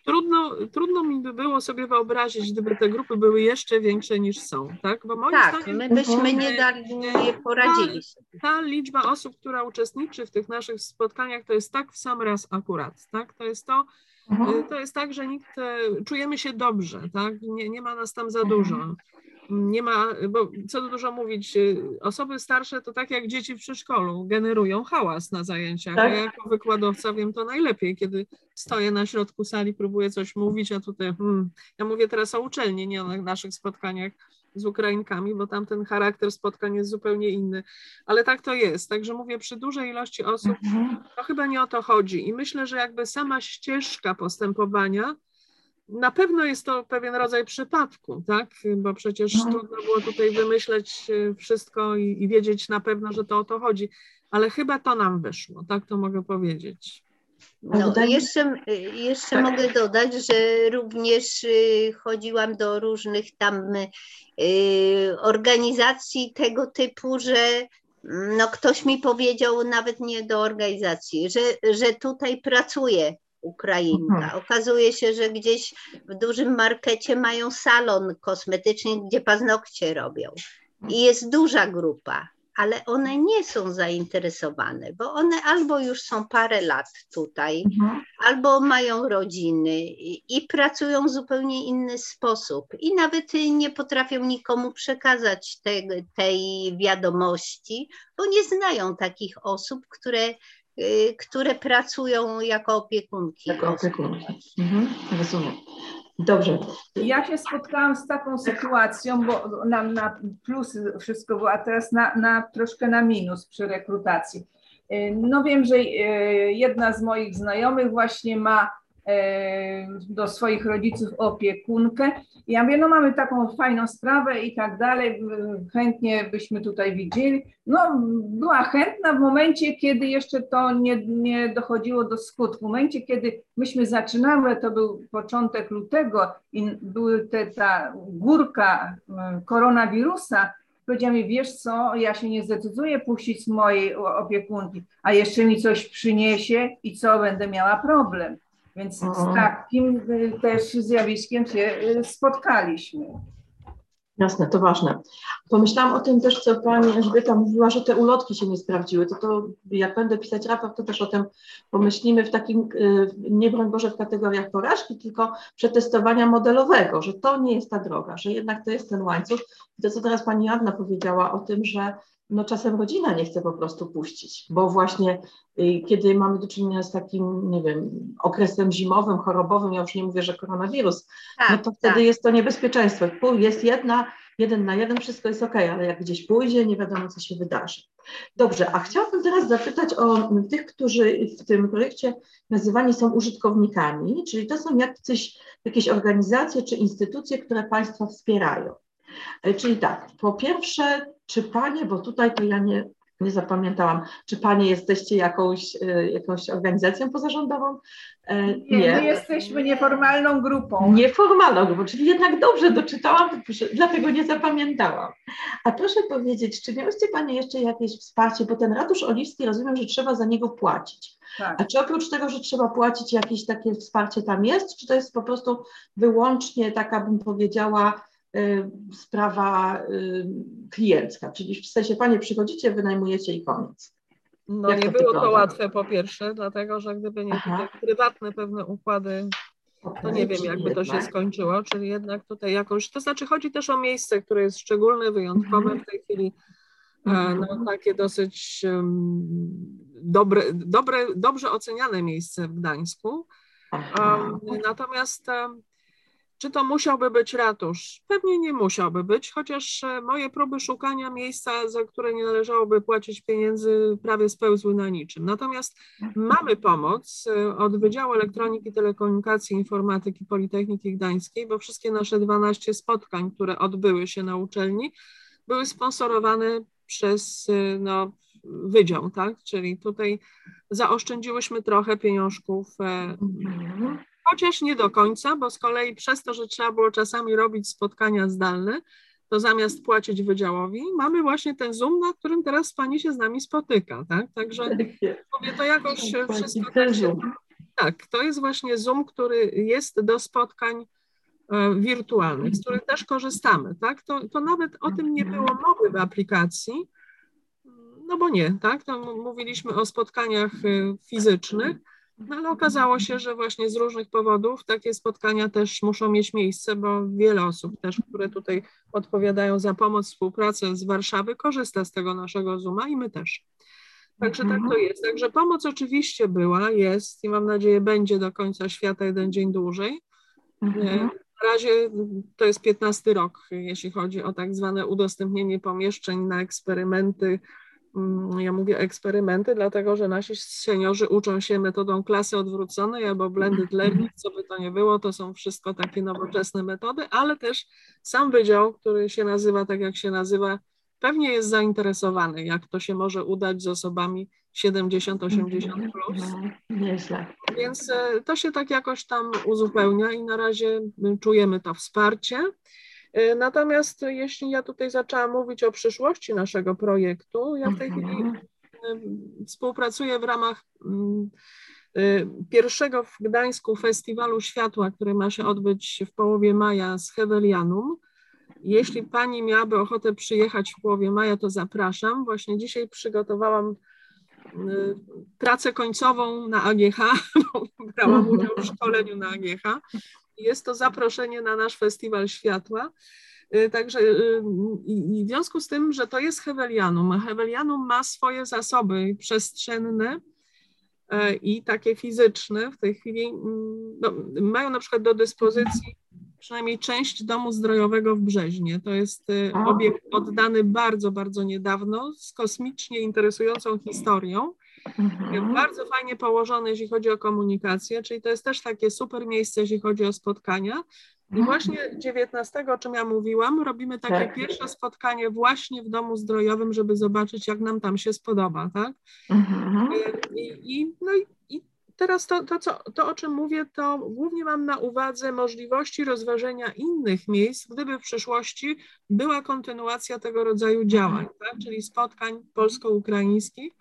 B: trudno mi by było sobie wyobrazić, gdyby te grupy były jeszcze większe niż są, tak? Bo moim zdaniem,
D: my byśmy nie poradzili sobie.
B: Ta liczba osób, która uczestniczy w tych naszych spotkaniach, to jest tak w sam raz akurat, tak? To jest tak, że czujemy się dobrze, tak? Nie ma nas tam za dużo. Nie ma, bo co tu dużo mówić, osoby starsze to tak jak dzieci w przedszkolu, generują hałas na zajęciach. Ja jako wykładowca wiem to najlepiej, kiedy stoję na środku sali, próbuję coś mówić, a tutaj ja mówię teraz o uczelni, nie o naszych spotkaniach z Ukrainkami, bo tam ten charakter spotkań jest zupełnie inny, ale tak to jest, także mówię, przy dużej ilości osób to chyba nie o to chodzi i myślę, że jakby sama ścieżka postępowania, na pewno jest to pewien rodzaj przypadku, tak? Bo przecież trudno było tutaj wymyśleć wszystko i wiedzieć na pewno, że to o to chodzi, ale chyba to nam wyszło, tak to mogę powiedzieć.
D: No, jeszcze mogę dodać, że również chodziłam do różnych tam organizacji tego typu, że no ktoś mi powiedział, nawet nie do organizacji, że tutaj pracuje Ukrainka. Okazuje się, że gdzieś w dużym markecie mają salon kosmetyczny, gdzie paznokcie robią. I jest duża grupa, ale one nie są zainteresowane, bo one albo już są parę lat tutaj, albo mają rodziny i pracują w zupełnie inny sposób. I nawet nie potrafią nikomu przekazać tej wiadomości, bo nie znają takich osób, które pracują jako opiekunki.
A: Rozumiem. Dobrze.
C: Ja się spotkałam z taką sytuacją, bo nam na plus wszystko było, a teraz troszkę na minus przy rekrutacji. No wiem, że jedna z moich znajomych właśnie ma do swoich rodziców opiekunkę. Ja mówię, no mamy taką fajną sprawę i tak dalej, chętnie byśmy tutaj widzieli. No była chętna w momencie, kiedy jeszcze to nie dochodziło do skutku. W momencie, kiedy myśmy zaczynały, to był początek lutego i były ta górka koronawirusa, powiedziała mi, wiesz co, ja się nie zdecyduję puścić mojej opiekunki, a jeszcze mi coś przyniesie i co, będę miała problem. Więc z takim też zjawiskiem się spotkaliśmy.
A: Jasne, to ważne. Pomyślałam o tym też, co pani Elżbieta mówiła, że te ulotki się nie sprawdziły. To jak będę pisać raport, to też o tym pomyślimy w takim, nie broń Boże w kategoriach porażki, tylko przetestowania modelowego, że to nie jest ta droga, że jednak to jest ten łańcuch. I to, co teraz pani Anna powiedziała o tym, że no czasem rodzina nie chce po prostu puścić, bo właśnie kiedy mamy do czynienia z takim, nie wiem, okresem zimowym, chorobowym, ja już nie mówię, że koronawirus, no to wtedy jest to niebezpieczeństwo. Jest jeden na jeden, wszystko jest okej, ale jak gdzieś pójdzie, nie wiadomo, co się wydarzy. Dobrze, a chciałabym teraz zapytać o tych, którzy w tym projekcie nazywani są użytkownikami, czyli to są jakieś organizacje czy instytucje, które Państwa wspierają. Czyli tak, po pierwsze, czy Panie, bo tutaj to ja nie zapamiętałam, czy Panie jesteście jakąś organizacją pozarządową?
C: Nie, my jesteśmy nieformalną grupą.
A: Nieformalną grupą, czyli jednak dobrze doczytałam, dlatego nie zapamiętałam. A proszę powiedzieć, czy miałyście Panie jeszcze jakieś wsparcie, bo ten Ratusz Oliwski, rozumiem, że trzeba za niego płacić. Tak. A czy oprócz tego, że trzeba płacić, jakieś takie wsparcie tam jest, czy to jest po prostu wyłącznie taka, bym powiedziała, sprawa kliencka, czyli w sensie Panie przychodzicie, wynajmujecie i koniec.
B: No nie było to łatwe po pierwsze, dlatego że gdyby nie tutaj prywatne pewne układy to nie wiem, jakby to się skończyło, czyli jednak tutaj jakoś, to znaczy chodzi też o miejsce, które jest szczególne, wyjątkowe w tej chwili, no takie dosyć dobrze oceniane miejsce w Gdańsku. Natomiast czy to musiałby być ratusz? Pewnie nie musiałby być, chociaż moje próby szukania miejsca, za które nie należałoby płacić pieniędzy, prawie spełzły na niczym. Natomiast mamy pomoc od Wydziału Elektroniki, Telekomunikacji i Informatyki Politechniki Gdańskiej, bo wszystkie nasze 12 spotkań, które odbyły się na uczelni, były sponsorowane przez wydział, tak? Czyli tutaj zaoszczędziłyśmy trochę pieniążków, chociaż nie do końca, bo z kolei przez to, że trzeba było czasami robić spotkania zdalne, to zamiast płacić wydziałowi, mamy właśnie ten Zoom, na którym teraz pani się z nami spotyka, tak? Także mówię, to jakoś wszystko tak, to jest właśnie Zoom, który jest do spotkań wirtualnych, z których też korzystamy, tak? To nawet o tym nie było mowy w aplikacji, no bo nie, tak? To mówiliśmy o spotkaniach fizycznych, no ale okazało się, że właśnie z różnych powodów takie spotkania też muszą mieć miejsce, bo wiele osób też, które tutaj odpowiadają za pomoc, współpracę z Warszawy, korzysta z tego naszego Zooma i my też. Także tak to jest. Także pomoc oczywiście była, jest i mam nadzieję będzie do końca świata jeden dzień dłużej. Na razie to jest 15 rok, jeśli chodzi o tak zwane udostępnienie pomieszczeń na eksperymenty. Ja mówię eksperymenty, dlatego że nasi seniorzy uczą się metodą klasy odwróconej albo blended learning, co by to nie było, to są wszystko takie nowoczesne metody, ale też sam wydział, który się nazywa tak jak się nazywa, pewnie jest zainteresowany, jak to się może udać z osobami 70-80 plus.
A: Nieźle.
B: Więc to się tak jakoś tam uzupełnia i na razie czujemy to wsparcie. Natomiast jeśli ja tutaj zaczęłam mówić o przyszłości naszego projektu, ja w tej chwili współpracuję w ramach pierwszego w Gdańsku Festiwalu Światła, który ma się odbyć w połowie maja z Hevelianum. Jeśli pani miałaby ochotę przyjechać w połowie maja, to zapraszam. Właśnie dzisiaj przygotowałam pracę końcową na AGH, bo brałam udział w szkoleniu na AGH. Jest to zaproszenie na nasz Festiwal Światła. Także i w związku z tym, że to jest Hevelianum, a Hevelianum ma swoje zasoby przestrzenne i takie fizyczne w tej chwili, no, mają na przykład do dyspozycji przynajmniej część domu zdrojowego w Brzeźnie. To jest obiekt oddany bardzo, bardzo niedawno z kosmicznie interesującą historią. Bardzo fajnie położony, jeśli chodzi o komunikację, czyli to jest też takie super miejsce, jeśli chodzi o spotkania. I właśnie 19, o czym ja mówiłam, robimy takie pierwsze spotkanie właśnie w domu zdrojowym, żeby zobaczyć, jak nam tam się spodoba, tak? I teraz to, o czym mówię, to głównie mam na uwadze możliwości rozważenia innych miejsc, gdyby w przyszłości była kontynuacja tego rodzaju działań, tak? Czyli spotkań polsko-ukraińskich.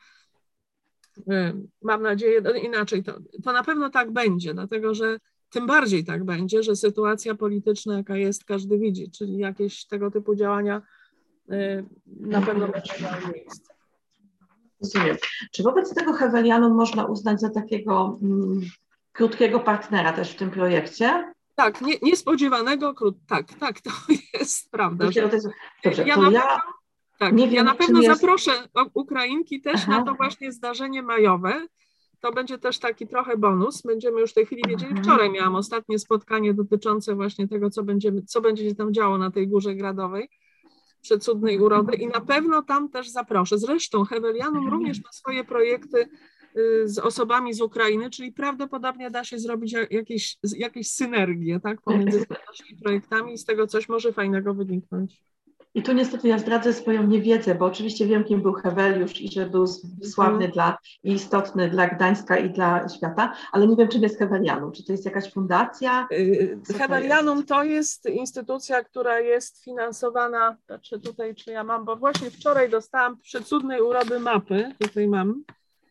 B: Mam nadzieję, inaczej to na pewno tak będzie, dlatego że tym bardziej tak będzie, że sytuacja polityczna, jaka jest, każdy widzi, czyli jakieś tego typu działania na pewno będą miały miejsce.
A: Rozumiem. Czy wobec tego Hevelianum można uznać za takiego krótkiego partnera też w tym projekcie?
B: Tak, niespodziewanego, tak, to jest prawda.
A: Dobrze,
B: ja na pewno zaproszę Ukrainki też na to właśnie zdarzenie majowe. To będzie też taki trochę bonus. Będziemy już w tej chwili wiedzieli. Wczoraj miałam ostatnie spotkanie dotyczące właśnie tego, co będzie się tam działo na tej Górze Gradowej przecudnej urody i na pewno tam też zaproszę. Zresztą Hevelianum również ma swoje projekty z osobami z Ukrainy, czyli prawdopodobnie da się zrobić jakieś synergie, tak, pomiędzy naszymi projektami i z tego coś może fajnego wyniknąć.
A: I tu niestety ja zdradzę swoją niewiedzę, bo oczywiście wiem, kim był Heweliusz i że był sławny i istotny dla Gdańska i dla świata, ale nie wiem, czym jest Hevelianum. Czy to jest jakaś fundacja?
B: Hevelianum to jest instytucja, która jest finansowana, czy ja mam, bo właśnie wczoraj dostałam przecudnej urody mapy, tutaj mam.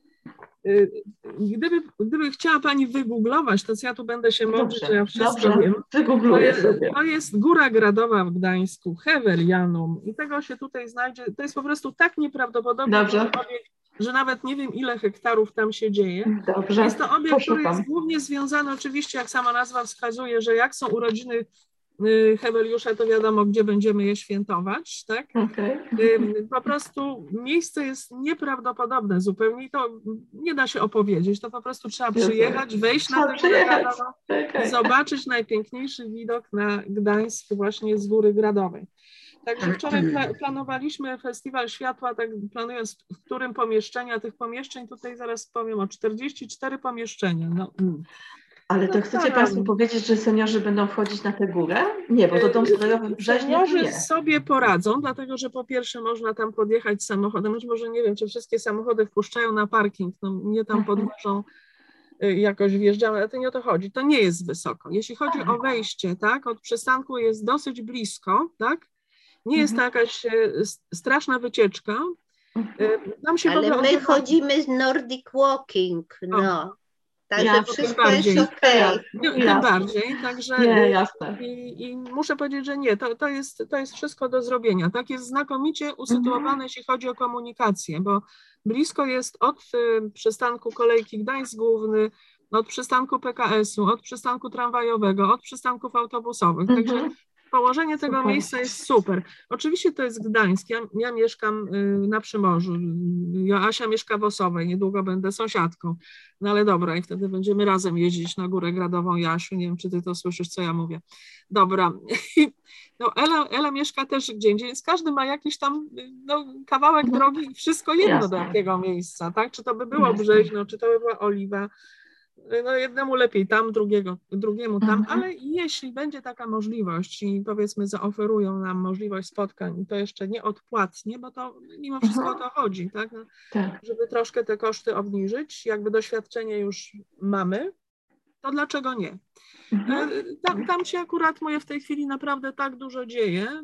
B: Gdyby chciała pani wygooglować, to ja tu będę się modlić, że ja wszystko wiem. To jest Góra Gradowa w Gdańsku, Hevelianum i tego się tutaj znajdzie. To jest po prostu tak nieprawdopodobny obiekt że nawet nie wiem, ile hektarów tam się dzieje.
A: Dobrze,
B: jest to obiekt, który
A: poszukam.
B: jest głównie związany, oczywiście, jak sama nazwa wskazuje, że jak są urodziny Heweliusza, to wiadomo, gdzie będziemy je świętować, tak?
A: Okay.
B: Po prostu miejsce jest nieprawdopodobne zupełnie i to nie da się opowiedzieć, to po prostu trzeba przyjechać, wejść na tę górę gradową i zobaczyć najpiękniejszy widok na Gdańsk właśnie z Góry Gradowej. Także wczoraj planowaliśmy Festiwal Światła, tak planując, w którym pomieszczenia, tych pomieszczeń tutaj zaraz powiem o 44 pomieszczenia. No.
A: Ale to chcecie Państwo powiedzieć, że seniorzy będą wchodzić na tę górę? Nie, bo to dom strojowy w Brzeźnie to
B: seniorzy
A: nie.
B: sobie poradzą, dlatego że po pierwsze można tam podjechać samochodem, być może nie wiem, czy wszystkie samochody wpuszczają na parking, no mnie tam podwożą, jakoś wjeżdżamy, ale to nie o to chodzi, to nie jest wysoko. Jeśli chodzi o wejście, tak, od przystanku jest dosyć blisko, tak, nie jest to jakaś straszna wycieczka. Nam się
D: ale my chodzimy z Nordic Walking, no. Także wszystko
B: bardziej.
D: jest okej.
B: Tym bardziej, także
A: jasne.
B: I muszę powiedzieć, że nie, to jest wszystko do zrobienia. Tak jest znakomicie usytuowane, jeśli chodzi o komunikację, bo blisko jest od przystanku kolejki Gdańsk Główny, od przystanku PKS-u, od przystanku tramwajowego, od przystanków autobusowych. Także położenie tego miejsca jest super. Oczywiście to jest Gdańsk. Ja mieszkam na Przymorzu. Joasia mieszka w Osowej. Niedługo będę sąsiadką. No ale dobra, i wtedy będziemy razem jeździć na Górę Gradową. Jasiu, nie wiem, czy ty to słyszysz, co ja mówię. Dobra. No, Ela mieszka też gdzie indziej, więc każdy ma jakiś tam kawałek drogi i wszystko jedno do jakiego miejsca, tak? Czy to by było Brzeźno, czy to by była Oliwa. No jednemu lepiej tam, drugiemu tam, ale jeśli będzie taka możliwość i powiedzmy zaoferują nam możliwość spotkań, to jeszcze nie odpłatnie, bo to mimo wszystko o to chodzi, tak? Żeby troszkę te koszty obniżyć, jakby doświadczenie już mamy, to dlaczego nie? Tam się akurat w tej chwili naprawdę tak dużo dzieje,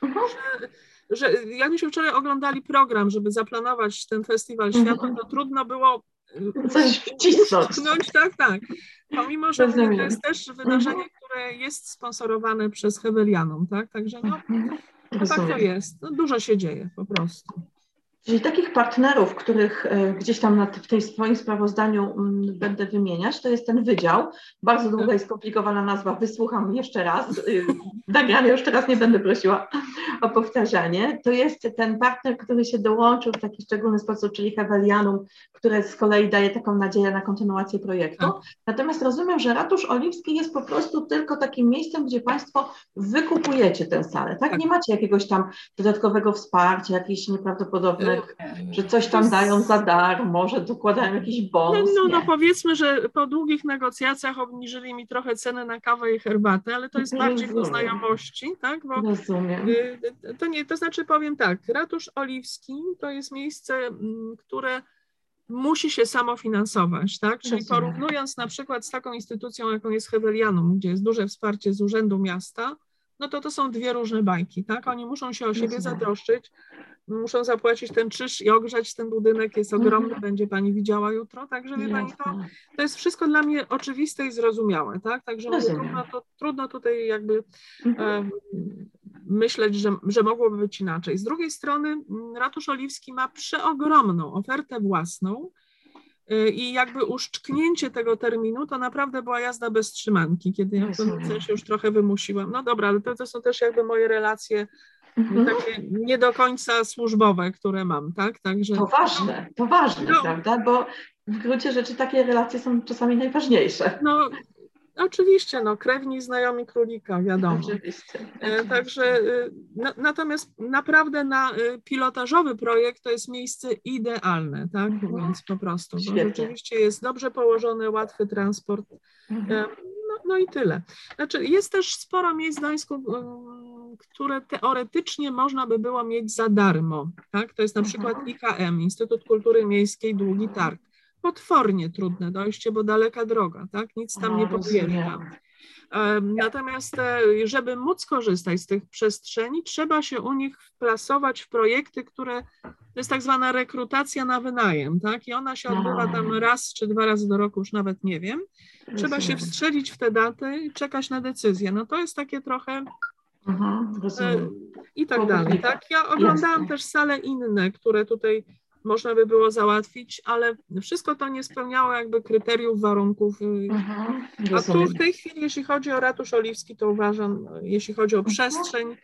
B: że jakbyśmy wczoraj oglądali program, żeby zaplanować ten Festiwal Światła, to trudno było
A: coś wcisnąć.
B: Tak. Pomimo, że to jest też wydarzenie, które jest sponsorowane przez Hewelianum, tak? Także tak to jest. No, dużo się dzieje po prostu.
A: Czyli takich partnerów, których gdzieś tam w tej swoim sprawozdaniu będę wymieniać, to jest ten wydział. Bardzo długa i skomplikowana nazwa, wysłucham jeszcze raz. Nagrania już teraz nie będę prosiła o powtarzanie. To jest ten partner, który się dołączył w taki szczególny sposób, czyli Hewelianum, które z kolei daje taką nadzieję na kontynuację projektu. Natomiast rozumiem, że Ratusz Oliwski jest po prostu tylko takim miejscem, gdzie Państwo wykupujecie tę salę, tak? Nie macie jakiegoś tam dodatkowego wsparcia, jakichś nieprawdopodobnych, że coś tam dają za darmo, że dokładają jakiś bonus.
B: No powiedzmy, że po długich negocjacjach obniżyli mi trochę cenę na kawę i herbatę, ale to jest bardziej do znajomości, tak? Bo
A: rozumiem.
B: To znaczy powiem tak, Ratusz Oliwski to jest miejsce, które musi się samofinansować, tak? Czyli porównując na przykład z taką instytucją, jaką jest Hewelianum, gdzie jest duże wsparcie z Urzędu Miasta, no to są dwie różne bajki, tak? Oni muszą się o siebie zatroszczyć, muszą zapłacić ten czynsz i ogrzać ten budynek, jest ogromny, będzie Pani widziała jutro, także wie Pani, to jest wszystko dla mnie oczywiste i zrozumiałe, tak? Także trudno tutaj jakby myśleć, że mogłoby być inaczej. Z drugiej strony Ratusz Oliwski ma przeogromną ofertę własną i jakby uszczknięcie tego terminu to naprawdę była jazda bez trzymanki, kiedy ja w tym sensie już trochę wymusiłam. No dobra, ale to są też jakby moje relacje takie nie do końca służbowe, które mam, tak? Także,
A: to ważne, prawda? Bo w gruncie rzeczy takie relacje są czasami najważniejsze.
B: No, oczywiście, krewni, znajomi królika, wiadomo.
A: Oczywiście.
B: Także natomiast naprawdę na pilotażowy projekt to jest miejsce idealne, tak? Mówiąc po prostu, bo rzeczywiście jest dobrze położony, łatwy transport, no i tyle. Znaczy jest też sporo miejsc w Gdańsku, które teoretycznie można by było mieć za darmo, tak? To jest na przykład IKM, Instytut Kultury Miejskiej Długi Targ. Potwornie trudne dojście, bo daleka droga, tak? Nic tam nie podjeżdża. Natomiast żeby móc korzystać z tych przestrzeni, trzeba się u nich wplasować w projekty, które to jest tak zwana rekrutacja na wynajem, tak? I ona się odbywa tam raz czy 2 razy do roku, już nawet nie wiem. Trzeba się wstrzelić w te daty i czekać na decyzję. No to jest takie trochę i tak dalej, tak? Ja oglądałam też sale inne, które tutaj można by było załatwić, ale wszystko to nie spełniało jakby kryteriów, warunków. A tu w tej chwili, jeśli chodzi o Ratusz Oliwski, to uważam, jeśli chodzi o przestrzeń,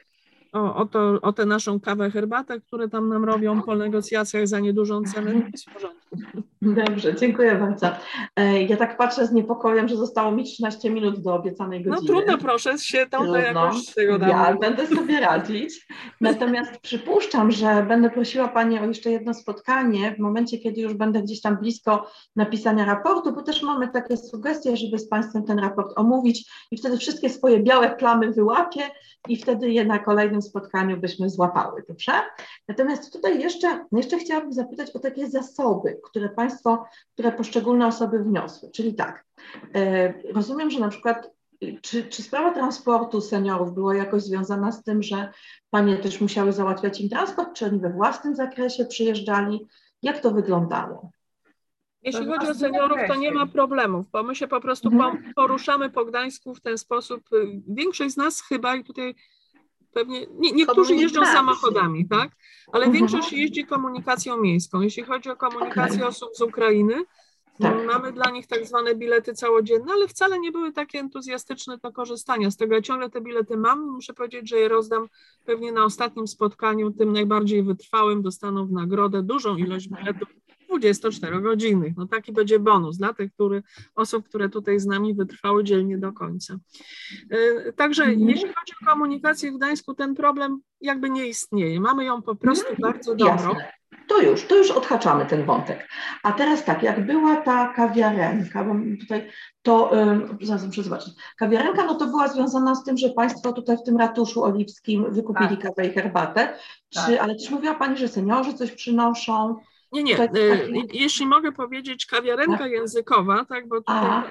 B: o tę naszą kawę, herbatę, które tam nam robią po negocjacjach za niedużą cenę, to jest w porządku.
A: Dobrze, dziękuję bardzo. Ja tak patrzę z niepokojem, że zostało mi 13 minut do obiecanej godziny.
B: No trudno, proszę się tam jakoś z tego
A: ja będę sobie radzić. Natomiast przypuszczam, że będę prosiła Pani o jeszcze jedno spotkanie w momencie, kiedy już będę gdzieś tam blisko napisania raportu, bo też mamy takie sugestie, żeby z Państwem ten raport omówić i wtedy wszystkie swoje białe plamy wyłapię i wtedy je na kolejnym spotkaniu byśmy złapały, dobrze? Natomiast tutaj jeszcze chciałabym zapytać o takie zasoby, które poszczególne osoby wniosły. Czyli tak, rozumiem, że na przykład czy sprawa transportu seniorów była jakoś związana z tym, że Panie też musiały załatwiać im transport, czy oni we własnym zakresie przyjeżdżali? Jak to wyglądało?
B: Jeśli chodzi o seniorów, to nie ma problemów, bo my się po prostu poruszamy po Gdańsku w ten sposób. Większość z nas chyba i tutaj pewnie, niektórzy jeżdżą samochodami, tak? Ale większość jeździ komunikacją miejską. Jeśli chodzi o komunikację osób z Ukrainy, mamy dla nich tak zwane bilety całodzienne, ale wcale nie były takie entuzjastyczne do korzystania z tego. Ja ciągle te bilety mam i muszę powiedzieć, że je rozdam pewnie na ostatnim spotkaniu, tym najbardziej wytrwałym dostaną w nagrodę dużą ilość biletów 24-godzinnych. No taki będzie bonus dla tych osób, które tutaj z nami wytrwały dzielnie do końca. Także jeśli chodzi o komunikację w Gdańsku, ten problem jakby nie istnieje. Mamy ją po prostu bardzo dobrą.
A: Jasne. To już odhaczamy ten wątek. A teraz tak, jak była ta kawiarenka, bo tutaj zaraz muszę zobaczyć, kawiarenka, no to była związana z tym, że Państwo tutaj w tym ratuszu oliwskim wykupili kawę i herbatę, ale też mówiła Pani, że seniorzy coś przynoszą.
B: Nie. Jeśli mogę powiedzieć, kawiarenka językowa, tak, bo tutaj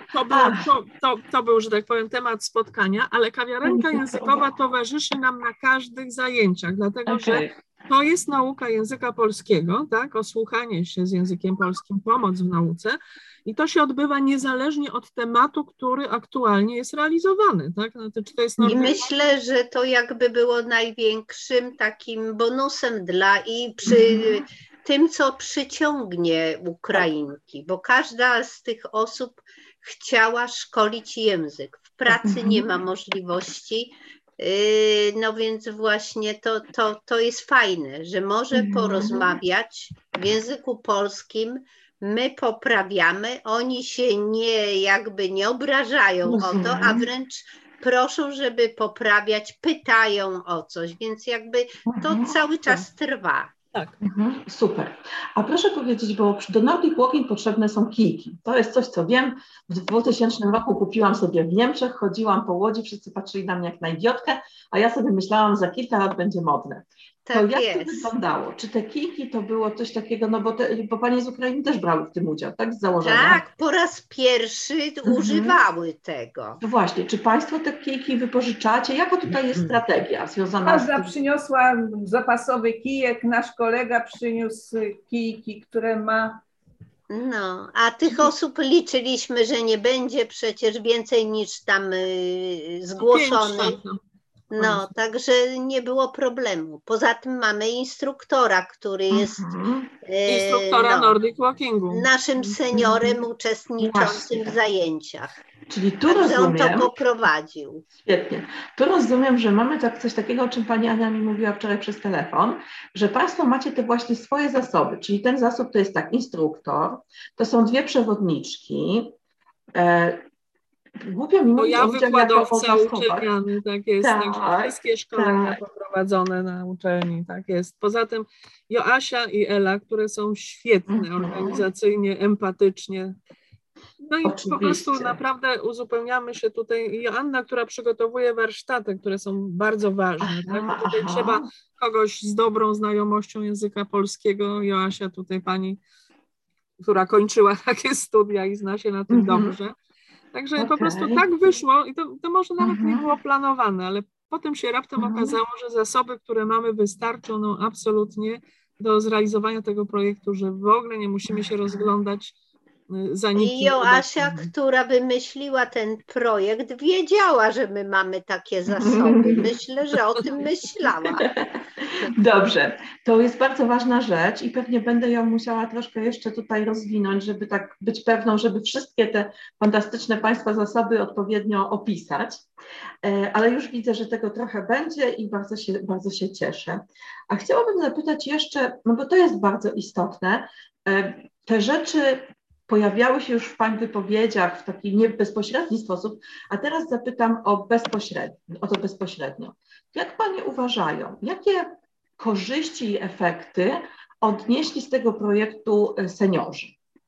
B: to był, że tak powiem, temat spotkania, ale kawiarenka językowa towarzyszy nam na każdych zajęciach, dlatego że to jest nauka języka polskiego, tak, osłuchanie się z językiem polskim, pomoc w nauce i to się odbywa niezależnie od tematu, który aktualnie jest realizowany, tak. Znaczy, to jest
D: I myślę, że to jakby było największym takim bonusem tym, co przyciągnie Ukrainki, bo każda z tych osób chciała szkolić język. W pracy nie ma możliwości, no więc właśnie to jest fajne, że może porozmawiać w języku polskim, my poprawiamy, oni się nie obrażają o to, a wręcz proszą, żeby poprawiać, pytają o coś, więc jakby to cały czas trwa.
B: Tak.
A: Super. A proszę powiedzieć, bo do Nordic Walking potrzebne są kijki. To jest coś, co wiem. W 2000 roku kupiłam sobie w Niemczech, chodziłam po Łodzi, wszyscy patrzyli na mnie jak na idiotkę, a ja sobie myślałam, za kilka lat będzie modne. To jak to wyglądało? Czy te kijki to było coś takiego, no bo Panie z Ukrainy też brały w tym udział, tak? Z założenia.
D: Tak, po raz pierwszy używały tego.
A: No właśnie, czy Państwo te kijki wypożyczacie? Jaka tutaj jest strategia związana z tym?
C: Każda przyniosła zapasowy kijek, nasz kolega przyniósł kijki, które ma.
D: No, a tych osób liczyliśmy, że nie będzie przecież więcej niż tam zgłoszonych. No, także nie było problemu. Poza tym mamy instruktora, który jest
B: instruktora Nordic Walkingu.
D: Naszym seniorem uczestniczącym w zajęciach.
A: Czyli tu rozumiem,
D: on to poprowadził.
A: Świetnie. Tu rozumiem, że mamy coś takiego, o czym Pani Ania mi mówiła wczoraj przez telefon, że Państwo macie te właśnie swoje zasoby, czyli ten zasób to jest tak, instruktor, to są 2 przewodniczki, głupio mi mówić,
B: ja wykładowca uczelniany, tak jest, także wszystkie szkolenia poprowadzone na uczelni, tak jest. Poza tym Joasia i Ela, które są świetne organizacyjnie, empatycznie. No i po prostu naprawdę uzupełniamy się tutaj. Joanna, która przygotowuje warsztaty, które są bardzo ważne. Tak? Tutaj trzeba kogoś z dobrą znajomością języka polskiego. Joasia tutaj pani, która kończyła takie studia i zna się na tym dobrze. Także po prostu tak wyszło i to może nawet nie było planowane, ale potem się raptem okazało, że zasoby, które mamy, wystarczą absolutnie do zrealizowania tego projektu, że w ogóle nie musimy się rozglądać zaniki.
D: I Joasia, która wymyśliła ten projekt, wiedziała, że my mamy takie zasoby. Myślę, że o tym myślała.
A: Dobrze, to jest bardzo ważna rzecz i pewnie będę ją musiała troszkę jeszcze tutaj rozwinąć, żeby tak być pewną, żeby wszystkie te fantastyczne Państwa zasoby odpowiednio opisać. Ale już widzę, że tego trochę będzie i bardzo się cieszę. A chciałabym zapytać jeszcze, no bo to jest bardzo istotne, te rzeczy pojawiały się już w Pani wypowiedziach w taki nie bezpośredni sposób, a teraz zapytam o to bezpośrednio. Jak Panie uważają, jakie korzyści i efekty odnieśli z tego projektu seniorzy?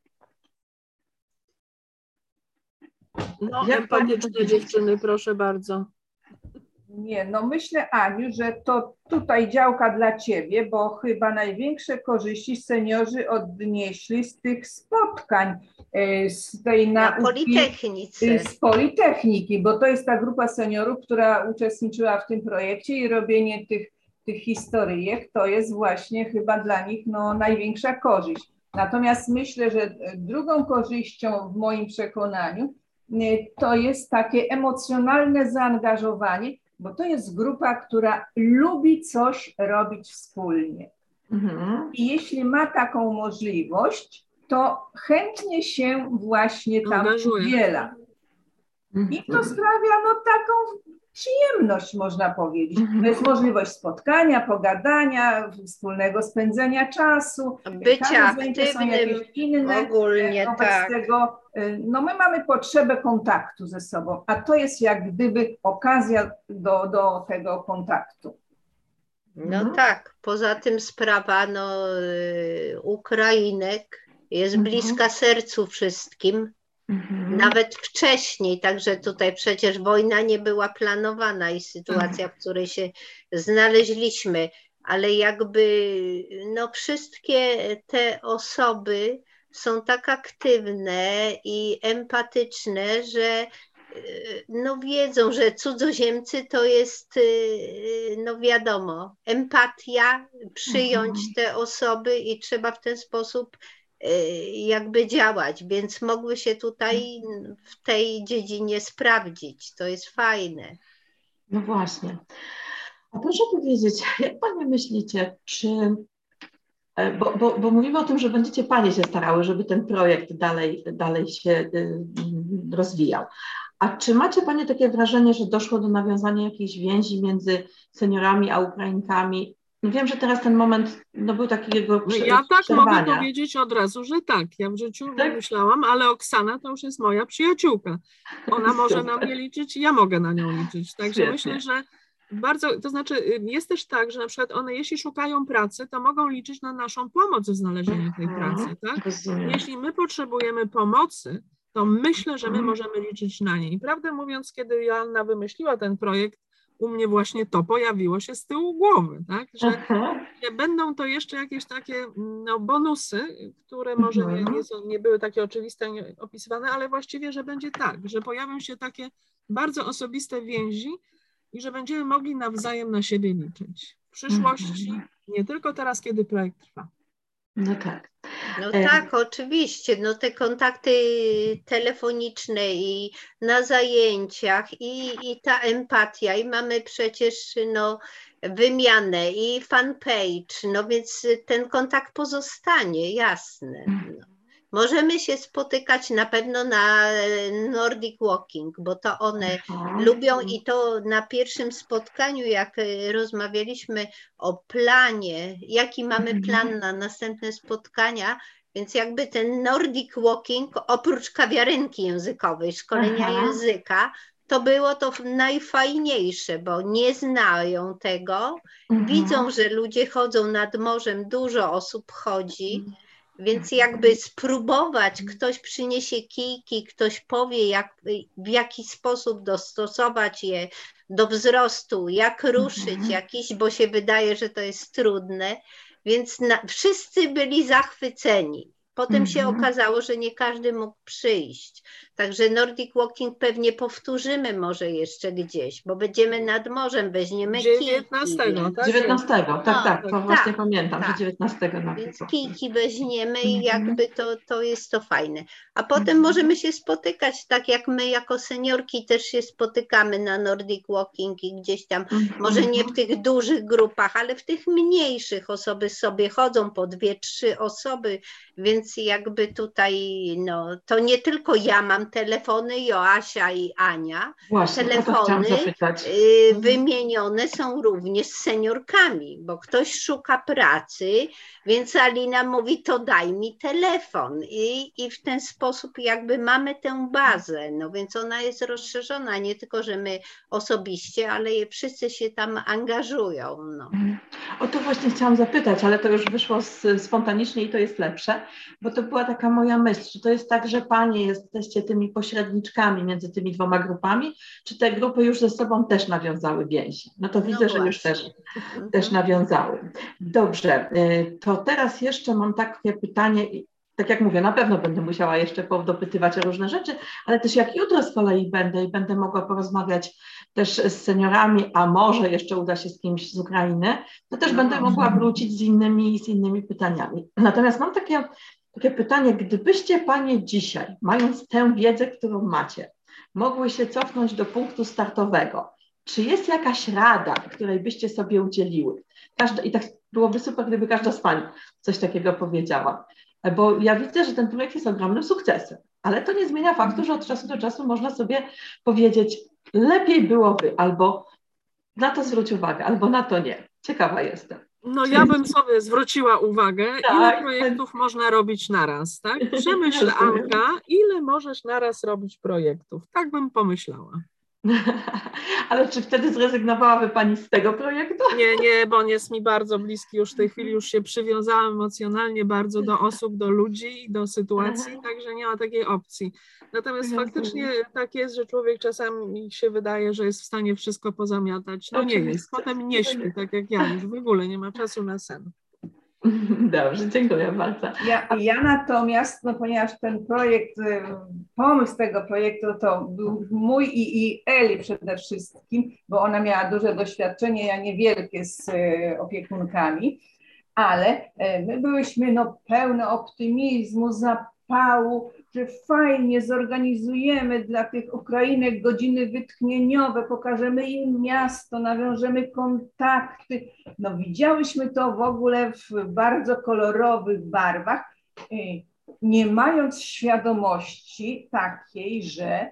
B: No, empatyczne dziewczyny, proszę bardzo.
C: Nie, no myślę, Aniu, że to tutaj działka dla Ciebie, bo chyba największe korzyści seniorzy odnieśli z tych spotkań, z tej nauki,
D: Politechnice.
C: z Politechniki, bo to jest ta grupa seniorów, która uczestniczyła w tym projekcie i robienie tych historyjek, to jest właśnie chyba dla nich no, największa korzyść. Natomiast myślę, że drugą korzyścią w moim przekonaniu to jest takie emocjonalne zaangażowanie, bo to jest grupa, która lubi coś robić wspólnie. I jeśli ma taką możliwość, to chętnie się właśnie tam udziela. I to sprawia no, taką przyjemność, można powiedzieć. To jest możliwość spotkania, pogadania, wspólnego spędzenia czasu.
D: Bycia aktywnym, ogólnie tak.
C: Tego, no my mamy potrzebę kontaktu ze sobą, a to jest jak gdyby okazja do tego kontaktu.
D: No tak, poza tym sprawa no, Ukrainek jest bliska sercu wszystkim. Nawet wcześniej, także tutaj przecież wojna nie była planowana i sytuacja, w której się znaleźliśmy, ale jakby no wszystkie te osoby są tak aktywne i empatyczne, że no wiedzą, że cudzoziemcy to jest, no wiadomo, empatia, przyjąć te osoby i trzeba w ten sposób jakby działać, więc mogły się tutaj w tej dziedzinie sprawdzić. To jest fajne.
A: No właśnie. A proszę powiedzieć, jak Panie myślicie, czy, bo mówimy o tym, że będziecie Panie się starały, żeby ten projekt dalej się rozwijał. A czy macie Panie takie wrażenie, że doszło do nawiązania jakiejś więzi między seniorami a Ukrainkami? No wiem, że teraz ten moment no, był takiego przerwania.
B: Ja tak mogę powiedzieć od razu, że tak. Ja w życiu nie myślałam, ale Oksana to już jest moja przyjaciółka. Ona może na mnie liczyć i ja mogę na nią liczyć. Także
A: Świetnie.
B: myślę, że bardzo, to znaczy jest też tak, że na przykład one jeśli szukają pracy, to mogą liczyć na naszą pomoc w znalezieniu tej pracy. Tak? Jeśli my potrzebujemy pomocy, to myślę, że my możemy liczyć na niej. I prawdę mówiąc, kiedy Joanna wymyśliła ten projekt, u mnie właśnie to pojawiło się z tyłu głowy, tak? Że będą to jeszcze jakieś takie no, bonusy, które może nie były takie oczywiste, nie opisywane, ale właściwie, że będzie tak, że pojawią się takie bardzo osobiste więzi i że będziemy mogli nawzajem na siebie liczyć. W przyszłości, nie tylko teraz, kiedy projekt trwa.
A: No tak.
D: No tak, oczywiście. No te kontakty telefoniczne i na zajęciach i ta empatia i mamy przecież no, wymianę i fanpage, no więc ten kontakt pozostanie, jasne. No. Możemy się spotykać na pewno na Nordic Walking, bo to one lubią i to na pierwszym spotkaniu, jak rozmawialiśmy o planie, jaki mamy plan na następne spotkania, więc jakby ten Nordic Walking oprócz kawiarenki językowej, szkolenia języka, to było to najfajniejsze, bo nie znają tego, widzą, że ludzie chodzą nad morzem, dużo osób chodzi, więc jakby spróbować, ktoś przyniesie kijki, ktoś powie, w jaki sposób dostosować je do wzrostu, jak ruszyć jakiś, bo się wydaje, że to jest trudne, więc wszyscy byli zachwyceni. Potem się okazało, że nie każdy mógł przyjść. Także Nordic Walking pewnie powtórzymy może jeszcze gdzieś, bo będziemy nad morzem, weźmiemy kijki.
B: 19, tak?
A: 19, tak, to właśnie pamiętam,
D: tak.
A: że 19 na
D: Więc
A: przykład.
D: kijki weźmiemy i jakby to jest to fajne. A potem możemy się spotykać, tak jak my jako seniorki też się spotykamy na Nordic Walking i gdzieś tam, może nie w tych dużych grupach, ale w tych mniejszych osoby sobie chodzą po 2-3 osoby, więc jakby tutaj, no, to nie tylko ja mam telefony, Joasia i Ania.
A: Właśnie,
D: telefony
A: zapytać.
D: Wymienione są również z seniorkami, bo ktoś szuka pracy, więc Alina mówi, to daj mi telefon i w ten sposób jakby mamy tę bazę, no więc ona jest rozszerzona, nie tylko, że my osobiście, ale wszyscy się tam angażują. No.
A: O to właśnie chciałam zapytać, ale to już wyszło spontanicznie i to jest lepsze, bo to była taka moja myśl, czy to jest tak, że panie jesteście tymi pośredniczkami między tymi dwoma grupami, czy te grupy już ze sobą też nawiązały więzi? No to widzę, że już też nawiązały. Dobrze, to teraz jeszcze mam takie pytanie, tak jak mówię, na pewno będę musiała jeszcze dopytywać o różne rzeczy, ale też jak jutro z kolei będę mogła porozmawiać też z seniorami, a może jeszcze uda się z kimś z Ukrainy, to też będę mogła wrócić z innymi pytaniami. Natomiast mam takie pytanie, gdybyście panie dzisiaj, mając tę wiedzę, którą macie, mogły się cofnąć do punktu startowego, czy jest jakaś rada, której byście sobie udzieliły? I tak byłoby super, gdyby każda z pań coś takiego powiedziała. Bo ja widzę, że ten projekt jest ogromnym sukcesem, ale to nie zmienia faktu, że od czasu do czasu można sobie powiedzieć, lepiej byłoby, albo na to zwróć uwagę, albo na to nie. Ciekawa jestem.
B: No ja bym sobie zwróciła uwagę, ile projektów można robić naraz, tak? Przemyśl, Anka, ile możesz naraz robić projektów. Tak bym pomyślała.
A: Ale czy wtedy zrezygnowałaby pani z tego projektu?
B: Nie, bo on jest mi bardzo bliski już w tej chwili, już się przywiązałam emocjonalnie bardzo do osób, do ludzi, do sytuacji, także nie ma takiej opcji. Natomiast faktycznie tak jest, że człowiek czasami się wydaje, że jest w stanie wszystko pozamiatać. No nie jest. Potem nie śpi, tak jak ja, już w ogóle nie ma czasu na sen.
A: Dobrze, dziękuję bardzo.
C: Ja natomiast, no ponieważ ten projekt, pomysł tego projektu to był mój i Eli przede wszystkim, bo ona miała duże doświadczenie, ja niewielkie z opiekunkami, ale my byliśmy pełne optymizmu, zapału, że fajnie zorganizujemy dla tych Ukrainek godziny wytchnieniowe, pokażemy im miasto, nawiążemy kontakty. No widziałyśmy to w ogóle w bardzo kolorowych barwach, nie mając świadomości takiej, że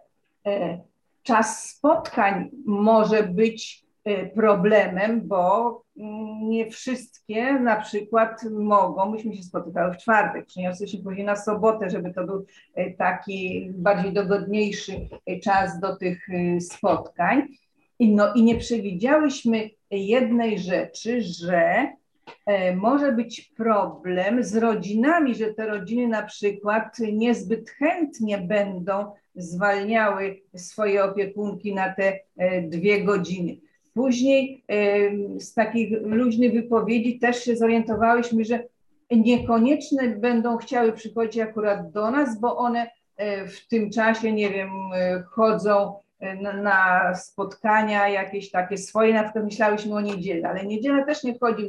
C: czas spotkań może być problemem, bo nie wszystkie na przykład mogą, myśmy się spotykały w czwartek, przyniosłyśmy później na sobotę, żeby to był taki bardziej dogodniejszy czas do tych spotkań. I nie przewidziałyśmy jednej rzeczy, że może być problem z rodzinami, że te rodziny na przykład niezbyt chętnie będą zwalniały swoje opiekunki na te 2 godziny. Później z takich luźnych wypowiedzi też się zorientowałyśmy, że niekoniecznie będą chciały przychodzić akurat do nas, bo one w tym czasie, nie wiem, chodzą na spotkania jakieś takie swoje, na przykład myślałyśmy o niedzielę, ale niedziela też nie wchodzi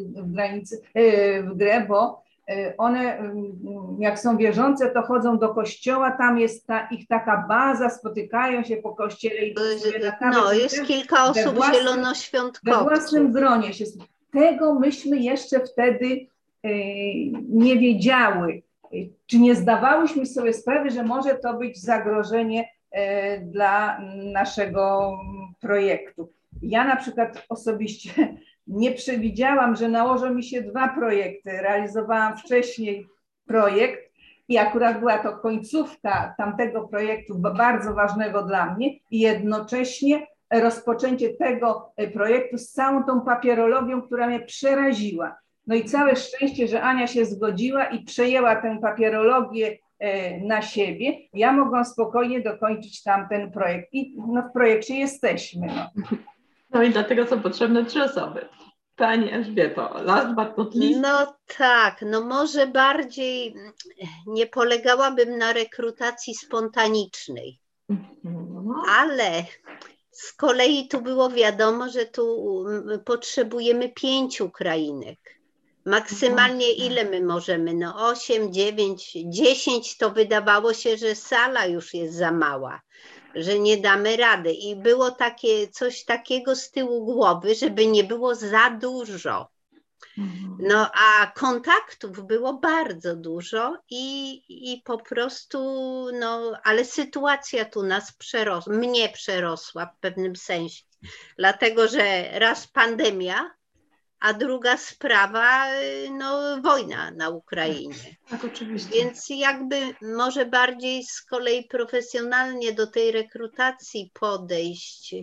C: w grę, bo one jak są wierzące, to chodzą do kościoła, tam jest ich taka baza, spotykają się po kościele i
D: jest kilka osób zielonoświątkowych.
C: We własnym gronie się. Tego myśmy jeszcze wtedy nie wiedziały, czy nie zdawałyśmy sobie sprawy, że może to być zagrożenie dla naszego projektu. Ja na przykład osobiście nie przewidziałam, że nałożą mi się 2 projekty. Realizowałam wcześniej projekt i akurat była to końcówka tamtego projektu, bardzo ważnego dla mnie i jednocześnie rozpoczęcie tego projektu z całą tą papierologią, która mnie przeraziła. No i całe szczęście, że Ania się zgodziła i przejęła tę papierologię na siebie. Ja mogłam spokojnie dokończyć tamten projekt i w projekcie jesteśmy.
A: No i dlatego są potrzebne 3 osoby. Pani Elżbieto, last but not least.
D: No tak, no może bardziej nie polegałabym na rekrutacji spontanicznej, ale z kolei tu było wiadomo, że tu potrzebujemy 5 Ukrainek. Maksymalnie ile my możemy? No 8, 9, 10 to wydawało się, że sala już jest za mała, że nie damy rady. I było coś takiego z tyłu głowy, żeby nie było za dużo. No a kontaktów było bardzo dużo i po prostu, no ale sytuacja tu mnie przerosła w pewnym sensie, dlatego że raz pandemia, a druga sprawa, no wojna na Ukrainie.
A: Tak, oczywiście.
D: Więc jakby może bardziej z kolei profesjonalnie do tej rekrutacji podejść,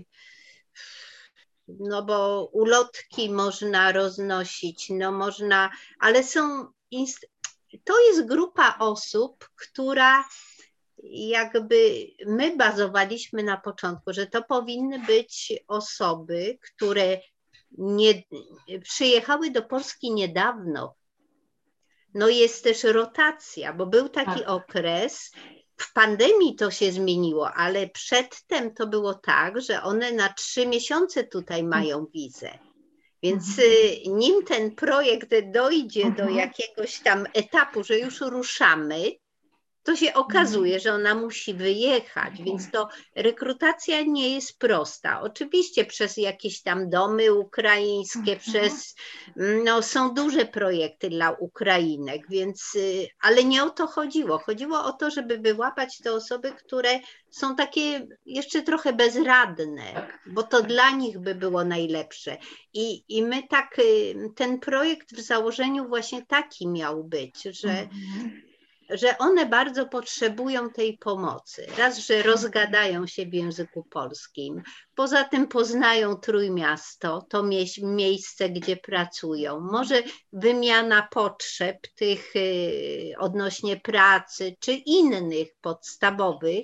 D: no bo ulotki można roznosić, no można, ale to jest grupa osób, która jakby my bazowaliśmy na początku, że to powinny być osoby, które przyjechały do Polski niedawno. No jest też rotacja, bo był taki okres, w pandemii to się zmieniło, ale przedtem to było tak, że one na 3 miesiące tutaj mają wizę. Więc nim ten projekt dojdzie do jakiegoś tam etapu, że już ruszamy, to się okazuje, że ona musi wyjechać, więc to rekrutacja nie jest prosta. Oczywiście przez jakieś tam domy ukraińskie, no są duże projekty dla Ukrainek, więc, ale nie o to chodziło. Chodziło o to, żeby wyłapać te osoby, które są takie jeszcze trochę bezradne, bo to dla nich by było najlepsze. I my ten projekt w założeniu właśnie taki miał być, że one bardzo potrzebują tej pomocy. Raz, że rozgadają się w języku polskim, poza tym poznają Trójmiasto, to miejsce, gdzie pracują. Może wymiana potrzeb tych odnośnie pracy, czy innych podstawowych.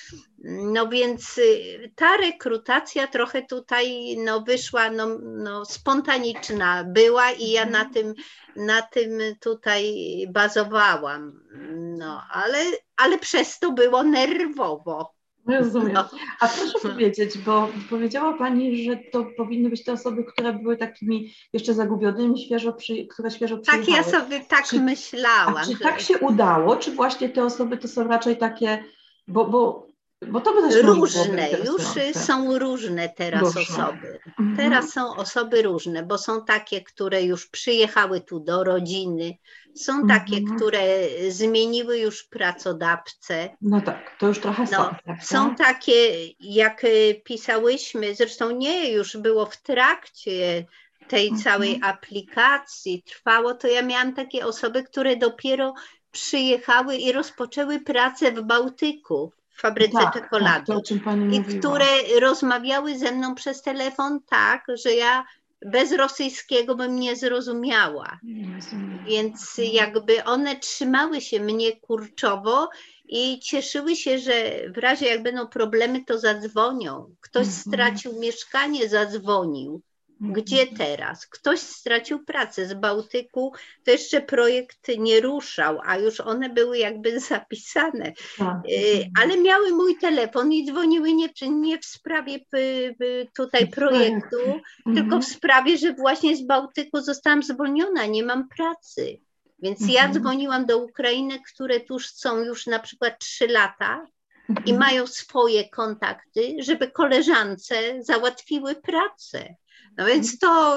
D: No więc ta rekrutacja trochę tutaj wyszła, spontaniczna była i ja na tym tutaj bazowałam. No, ale przez to było nerwowo.
A: Rozumiem. A proszę powiedzieć, bo powiedziała Pani, że to powinny być te osoby, które były takimi jeszcze zagubionymi, które świeżo przyjechały.
D: Tak, ja sobie myślałam.
A: Czy tak się udało, czy właśnie te osoby to są raczej takie, bo to by też
D: różne, już są różne teraz osoby. Teraz są osoby różne, bo są takie, które już przyjechały tu do rodziny, są takie, które zmieniły już pracodawcę.
A: No tak, to już trochę są.
D: Są takie, jak pisałyśmy, zresztą nie, już było w trakcie tej całej aplikacji, trwało, to ja miałam takie osoby, które dopiero przyjechały i rozpoczęły pracę w Bałtyku, w fabryce czekolady.
A: To, o czym Pani mówiła.
D: Które rozmawiały ze mną przez telefon tak, że ja bez rosyjskiego bym nie zrozumiała. Więc jakby one trzymały się mnie kurczowo i cieszyły się, że w razie jak będą problemy, to zadzwonią. Ktoś stracił mieszkanie, zadzwonił. Gdzie teraz? Ktoś stracił pracę z Bałtyku, to jeszcze projekt nie ruszał, a już one były jakby zapisane. Ale miały mój telefon i dzwoniły nie w sprawie tutaj projektu, tylko w sprawie, że właśnie z Bałtyku zostałam zwolniona, nie mam pracy. Więc ja dzwoniłam do Ukrainek, które tu są już na przykład 3 lata i mają swoje kontakty, żeby koleżance załatwiły pracę. No więc to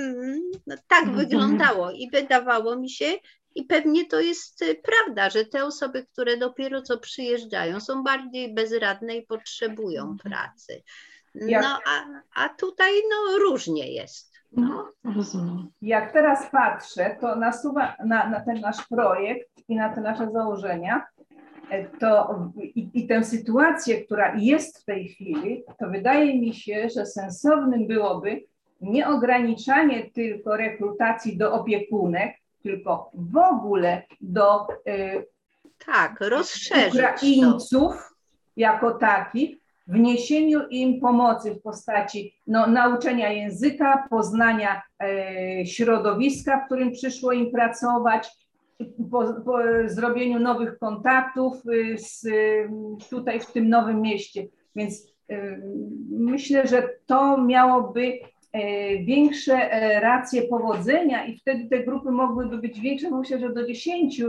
D: tak wyglądało i wydawało mi się, i pewnie to jest prawda, że te osoby, które dopiero co przyjeżdżają, są bardziej bezradne i potrzebują pracy. No a tutaj różnie jest.
A: Rozumiem.
C: Jak teraz patrzę, to nasuwa na ten nasz projekt i na te nasze założenia, to i tę sytuację, która jest w tej chwili, to wydaje mi się, że sensownym byłoby nie ograniczanie tylko rekrutacji do opiekunek, tylko w ogóle do
D: rozszerzyć
C: Ukraińców jako takich, wniesieniu im pomocy w postaci nauczenia języka, poznania środowiska, w którym przyszło im pracować, po zrobieniu nowych kontaktów tutaj w tym nowym mieście. Więc myślę, że to miałoby większe racje powodzenia i wtedy te grupy mogłyby być większe. Myślę, że do 10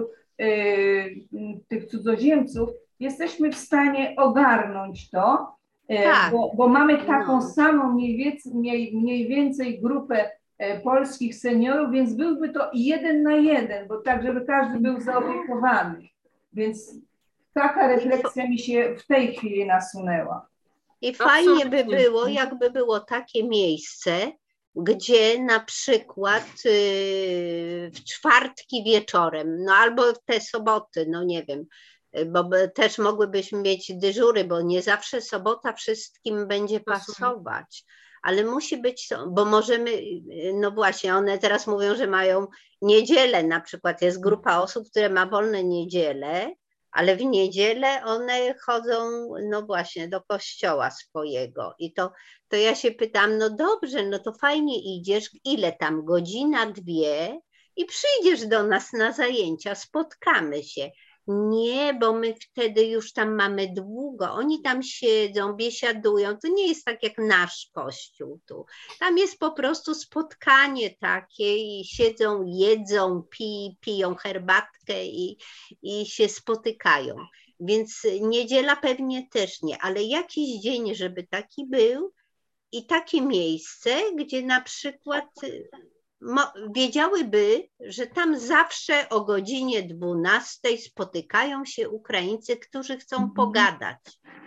C: tych cudzoziemców jesteśmy w stanie ogarnąć to,
D: Tak.
C: bo mamy taką samą mniej więcej grupę polskich seniorów, więc byłby to 1 na 1, bo tak, żeby każdy był zaopiekowany. Więc taka refleksja mi się w tej chwili nasunęła.
D: I fajnie by było, jakby było takie miejsce, gdzie na przykład w czwartki wieczorem, no albo w te soboty, no nie wiem, bo też mogłybyśmy mieć dyżury, bo nie zawsze sobota wszystkim będzie pasować, ale musi być, bo możemy, no właśnie, one teraz mówią, że mają niedzielę, na przykład jest grupa osób, które ma wolne niedzielę, ale w niedzielę one chodzą, no właśnie, do kościoła swojego. I to ja się pytam, no dobrze, no to fajnie idziesz, ile tam, godzina, 2 i przyjdziesz do nas na zajęcia, spotkamy się. Nie, bo my wtedy już tam mamy długo, oni tam siedzą, biesiadują, to nie jest tak jak nasz kościół tu. Tam jest po prostu spotkanie takie i siedzą, jedzą, piją herbatkę i się spotykają. Więc niedziela pewnie też nie, ale jakiś dzień, żeby taki był i takie miejsce, gdzie na przykład wiedziałyby, że tam zawsze o godzinie 12 spotykają się Ukraińcy, którzy chcą pogadać.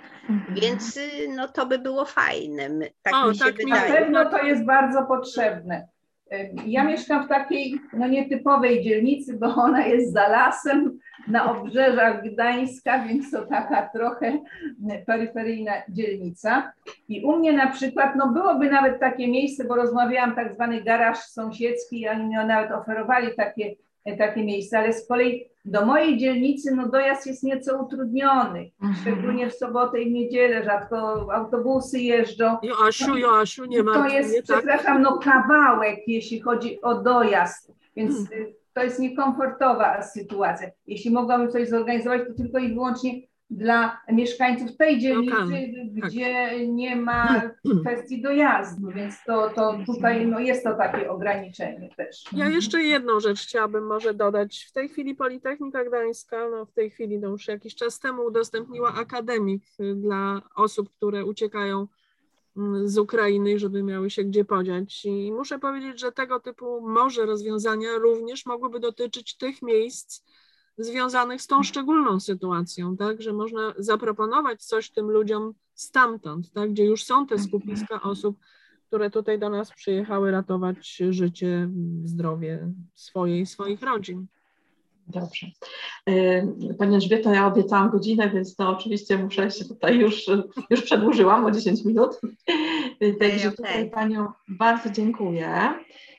D: Więc no to by było fajne. Tak mi się wydaje.
C: Na pewno to jest bardzo potrzebne. Ja mieszkam w takiej nietypowej dzielnicy, bo ona jest za lasem na obrzeżach Gdańska, więc to taka trochę peryferyjna dzielnica. I u mnie na przykład, byłoby nawet takie miejsce, bo rozmawiałam, tak zwany garaż sąsiedzki i oni mi nawet oferowali takie miejsce, ale z kolei do mojej dzielnicy dojazd jest nieco utrudniony, szczególnie w sobotę i w niedzielę, rzadko autobusy jeżdżą.
B: Joasiu, nie ma.
C: To jest, przepraszam, kawałek, jeśli chodzi o dojazd, więc to jest niekomfortowa sytuacja. Jeśli mogłabym coś zorganizować, to tylko i wyłącznie dla mieszkańców tej dzielnicy, gdzie nie ma kwestii dojazdu, więc to tutaj jest to takie ograniczenie też.
B: Ja jeszcze jedną rzecz chciałabym może dodać. W tej chwili Politechnika Gdańska, w tej chwili już jakiś czas temu udostępniła akademik dla osób, które uciekają z Ukrainy, żeby miały się gdzie podziać. I muszę powiedzieć, że tego typu może rozwiązania również mogłyby dotyczyć tych miejsc związanych z tą szczególną sytuacją, tak, że można zaproponować coś tym ludziom stamtąd, tak, gdzie już są te skupiska osób, które tutaj do nas przyjechały ratować życie, zdrowie swoje i swoich rodzin.
A: Dobrze. Pani Elżbieto, ja obiecałam godzinę, więc oczywiście muszę się tutaj już przedłużyłam o 10 minut. Także tutaj Panią bardzo dziękuję.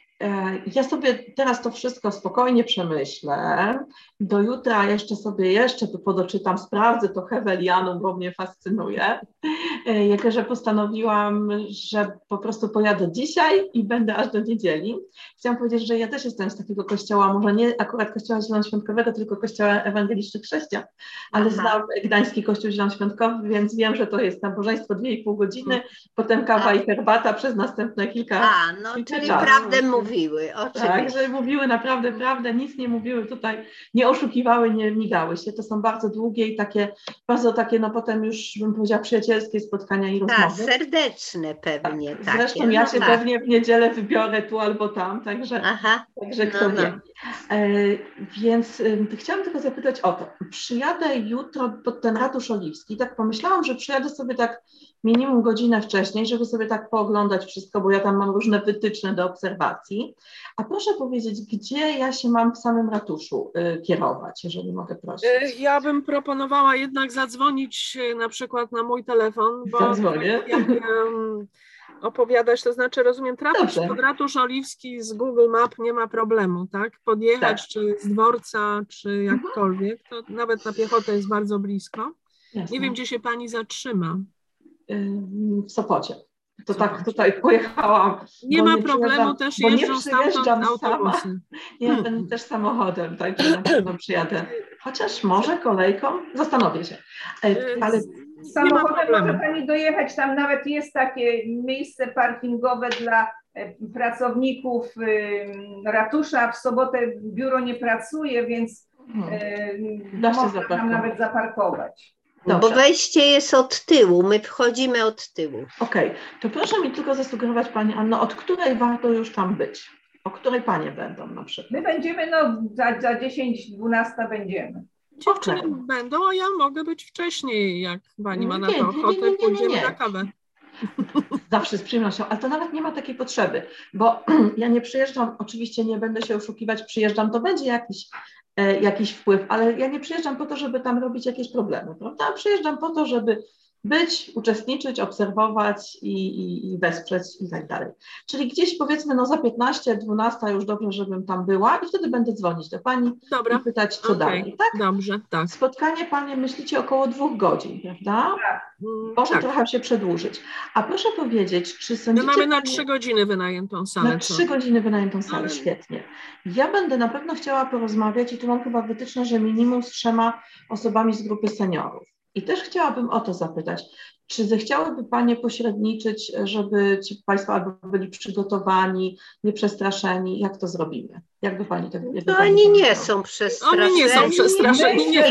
A: Ja sobie teraz to wszystko spokojnie przemyślę. Do jutra jeszcze podoczytam, sprawdzę to Hewelianum, bo mnie fascynuje. Jako że postanowiłam, że po prostu pojadę dzisiaj i będę aż do niedzieli. Chciałam powiedzieć, że ja też jestem z takiego kościoła, może nie akurat kościoła zielonoświątkowego, tylko kościoła ewangelicznych chrześcijan, ale znam Gdański Kościół Zielonoświątkowy, więc wiem, że to jest nabożeństwo 2,5 godziny, potem kawa i herbata przez następne kilka
D: czyli
A: czasów.
D: prawdę mówiły, oczywiście.
A: Tak, że mówiły naprawdę prawdę, nic nie mówiły tutaj, nie oszukiwały, nie migały się. To są bardzo długie i bardzo takie, potem już bym powiedziała przyjacielskie spotkania i rozmowy.
D: Tak, serdeczne pewnie.
A: Tak. Zresztą ja się pewnie w niedzielę wybiorę tu albo tam, także kto wie. Więc chciałam tylko zapytać o to. Przyjadę jutro pod ten Ratusz Oliwski. Tak pomyślałam, że przyjadę sobie tak minimum godzinę wcześniej, żeby sobie tak pooglądać wszystko, bo ja tam mam różne wytyczne do obserwacji. A proszę powiedzieć, gdzie ja się mam w samym ratuszu kierować, jeżeli mogę prosić?
B: Ja bym proponowała jednak zadzwonić na przykład na mój telefon, bo
A: Zadzwonię.
B: Jak opowiadać, to znaczy rozumiem, trafić pod Ratusz Oliwski z Google Map nie ma problemu, tak? Podjechać czy z dworca, czy jakkolwiek, to nawet na piechotę jest bardzo blisko. Jasne. Nie wiem, gdzie się Pani zatrzyma.
A: w Sopocie. To tak tutaj pojechałam.
B: Nie ma problemu, też jeżdżą stamtąd autobusy.
A: Nie, będę też samochodem, także na pewno przyjadę. Chociaż może kolejką, zastanowię się. Ale
C: samochodem może Pani dojechać, tam nawet jest takie miejsce parkingowe dla pracowników ratusza. W sobotę biuro nie pracuje, więc można tam nawet zaparkować.
D: Dobrze. Bo wejście jest od tyłu, my wchodzimy od tyłu.
A: Okej, to proszę mi tylko zasugerować Pani Anno, od której warto już tam być? O której Panie będą na przykład?
C: My będziemy, za 10-12 będziemy.
B: Dziewczyny będą, a ja mogę być wcześniej, jak Pani ma na to ochotę, pójdziemy na kawę.
A: Zawsze z przyjemnością, ale to nawet nie ma takiej potrzeby, bo ja nie przyjeżdżam, oczywiście nie będę się oszukiwać, przyjeżdżam, to będzie jakiś wpływ, ale ja nie przyjeżdżam po to, żeby tam robić jakieś problemy, prawda? Przyjeżdżam po to, żeby być, uczestniczyć, obserwować i wesprzeć i tak dalej. Czyli gdzieś powiedzmy za 15-12 już dobrze, żebym tam była i wtedy będę dzwonić do Pani i pytać, co dalej. Tak?
B: Dobrze, tak.
A: Spotkanie Panie myślicie około 2 godzin, prawda?
C: Tak.
A: Może trochę się przedłużyć. A proszę powiedzieć, czy sądzicie...
B: My mamy na 3 godziny wynajętą salę.
A: Na 3 godziny wynajętą salę, świetnie. Ja będę na pewno chciała porozmawiać i tu mam chyba wytyczne, że minimum z 3 osobami z grupy seniorów. I też chciałabym o to zapytać, czy zechciałyby Panie pośredniczyć, żeby ci Państwo albo byli przygotowani, nieprzestraszeni? Jak to zrobimy? Jakby Pani to
D: No oni nie są przestraszeni.
B: Oni nie są przestraszeni.
C: Nie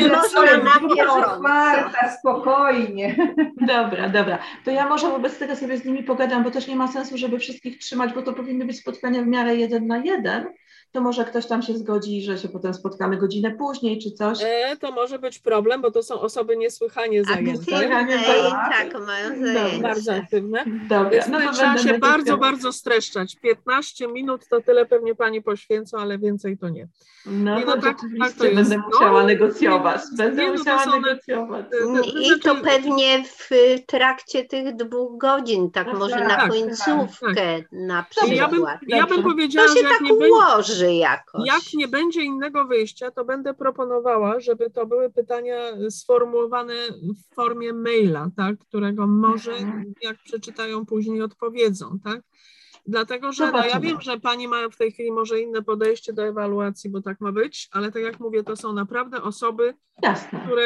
C: otwarta, spokojnie.
A: Dobra. To ja może wobec tego sobie z nimi pogadam, bo też nie ma sensu, żeby wszystkich trzymać, bo to powinny być spotkania w miarę 1 na 1. To może ktoś tam się zgodzi, że się potem spotkamy godzinę później, czy coś.
B: To może być problem, bo to są osoby niesłychanie zajęte.
D: Tak, mają zajęte.
B: Bardzo aktywne.
A: Dobra.
B: Więc trzeba się bardzo streszczać. 15 minut to tyle pewnie Pani poświęcą, ale więcej to nie.
A: Tak to jest. Będę musiała negocjować.
D: I to pewnie w trakcie tych 2 godzin, tak może na końcówkę na przykład.
B: Ja bym powiedziała,
D: to się
B: że
D: tak ułoży jakoś.
B: Jak nie będzie innego wyjścia, to będę proponowała, żeby to były pytania sformułowane w formie maila, tak, którego może, jak przeczytają później, odpowiedzą, tak? Dlatego, że ja wiem, że Pani ma w tej chwili może inne podejście do ewaluacji, bo tak ma być, ale tak jak mówię, to są naprawdę osoby, które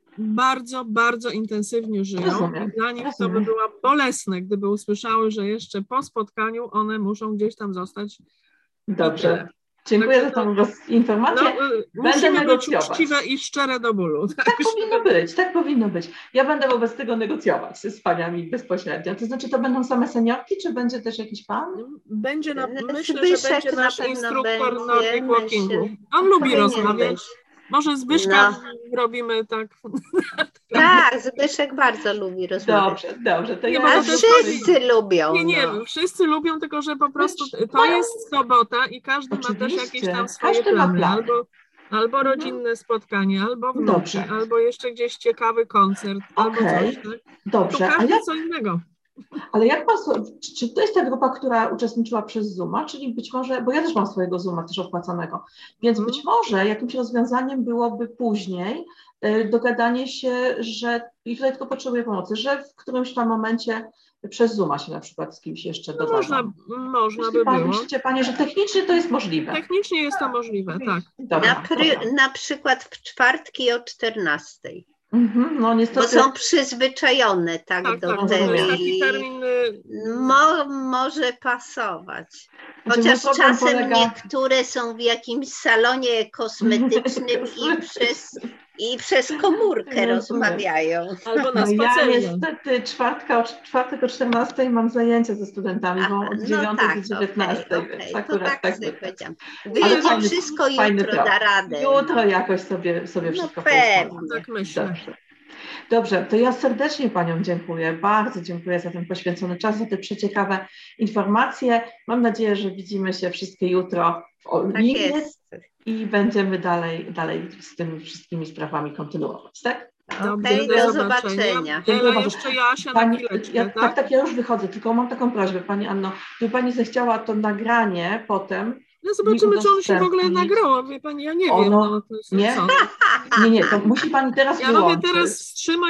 B: bardzo intensywnie żyją. I dla nich to by było bolesne, gdyby usłyszały, że jeszcze po spotkaniu one muszą gdzieś tam zostać.
A: Dobrze. Dziękuję za tą informację.
B: Musimy być uczciwe i szczere do bólu.
A: Tak powinno być. Ja będę wobec tego negocjować z Paniami bezpośrednio. To znaczy, to będą same seniorki, czy będzie też jakiś Pan?
B: Myślę, że będzie nasz instruktor Nordic Walkingu. On lubi rozmawiać. Może Zbyszka robimy tak.
D: Tak, Zbyszek bardzo lubi rozmawiać.
A: Dobrze. To
D: wszyscy lubią.
B: Nie, wszyscy lubią, tylko że po prostu to jest sobota i każdy ma też jakieś tam swoje plany. Albo rodzinne spotkanie, albo wnuki, albo jeszcze gdzieś ciekawy koncert, albo coś. Tak?
A: Dobrze.
B: To każdy co innego.
A: Ale jak czy to jest ta grupa, która uczestniczyła przez Zooma, czyli być może, bo ja też mam swojego Zooma też opłacanego, więc być może jakimś rozwiązaniem byłoby później dogadanie się, i tutaj tylko potrzebuję pomocy, że w którymś tam momencie przez Zooma się na przykład z kimś jeszcze dogadam.
B: Można by było.
A: Myślicie Panie, że technicznie to jest możliwe?
B: Technicznie jest to możliwe, tak.
D: Na przykład w czwartki o 14.
A: No niestety.
D: Bo są przyzwyczajone do tego
B: taki termin
D: może pasować. Chociaż czasem niektóre są w jakimś salonie kosmetycznym i przez komórkę rozmawiają.
B: Albo na spacerze.
A: Ja niestety czwartek o 14 mam zajęcia ze studentami, bo od 9 do 19.
D: Tak sobie powiedziałam. Wyjdzie wszystko jutro da radę.
A: Jutro jakoś sobie wszystko poukładam.
B: Tak myślę.
A: Dobrze, to ja serdecznie Paniom dziękuję, bardzo dziękuję za ten poświęcony czas, za te przeciekawe informacje. Mam nadzieję, że widzimy się wszystkie jutro w Oliwie i będziemy dalej z tymi wszystkimi sprawami kontynuować, tak?
D: Do zobaczenia.
B: Jeszcze Jasia na chwileczkę,
A: tak, ja już wychodzę, tylko mam taką prośbę, Pani Anno, gdyby Pani zechciała to nagranie potem.
B: No zobaczymy, czy on się w ogóle nagrało, wie Pani, ja nie wiem.
A: Nie, to musi Pani teraz wyłączyć.
B: Ja robię teraz wstrzymać.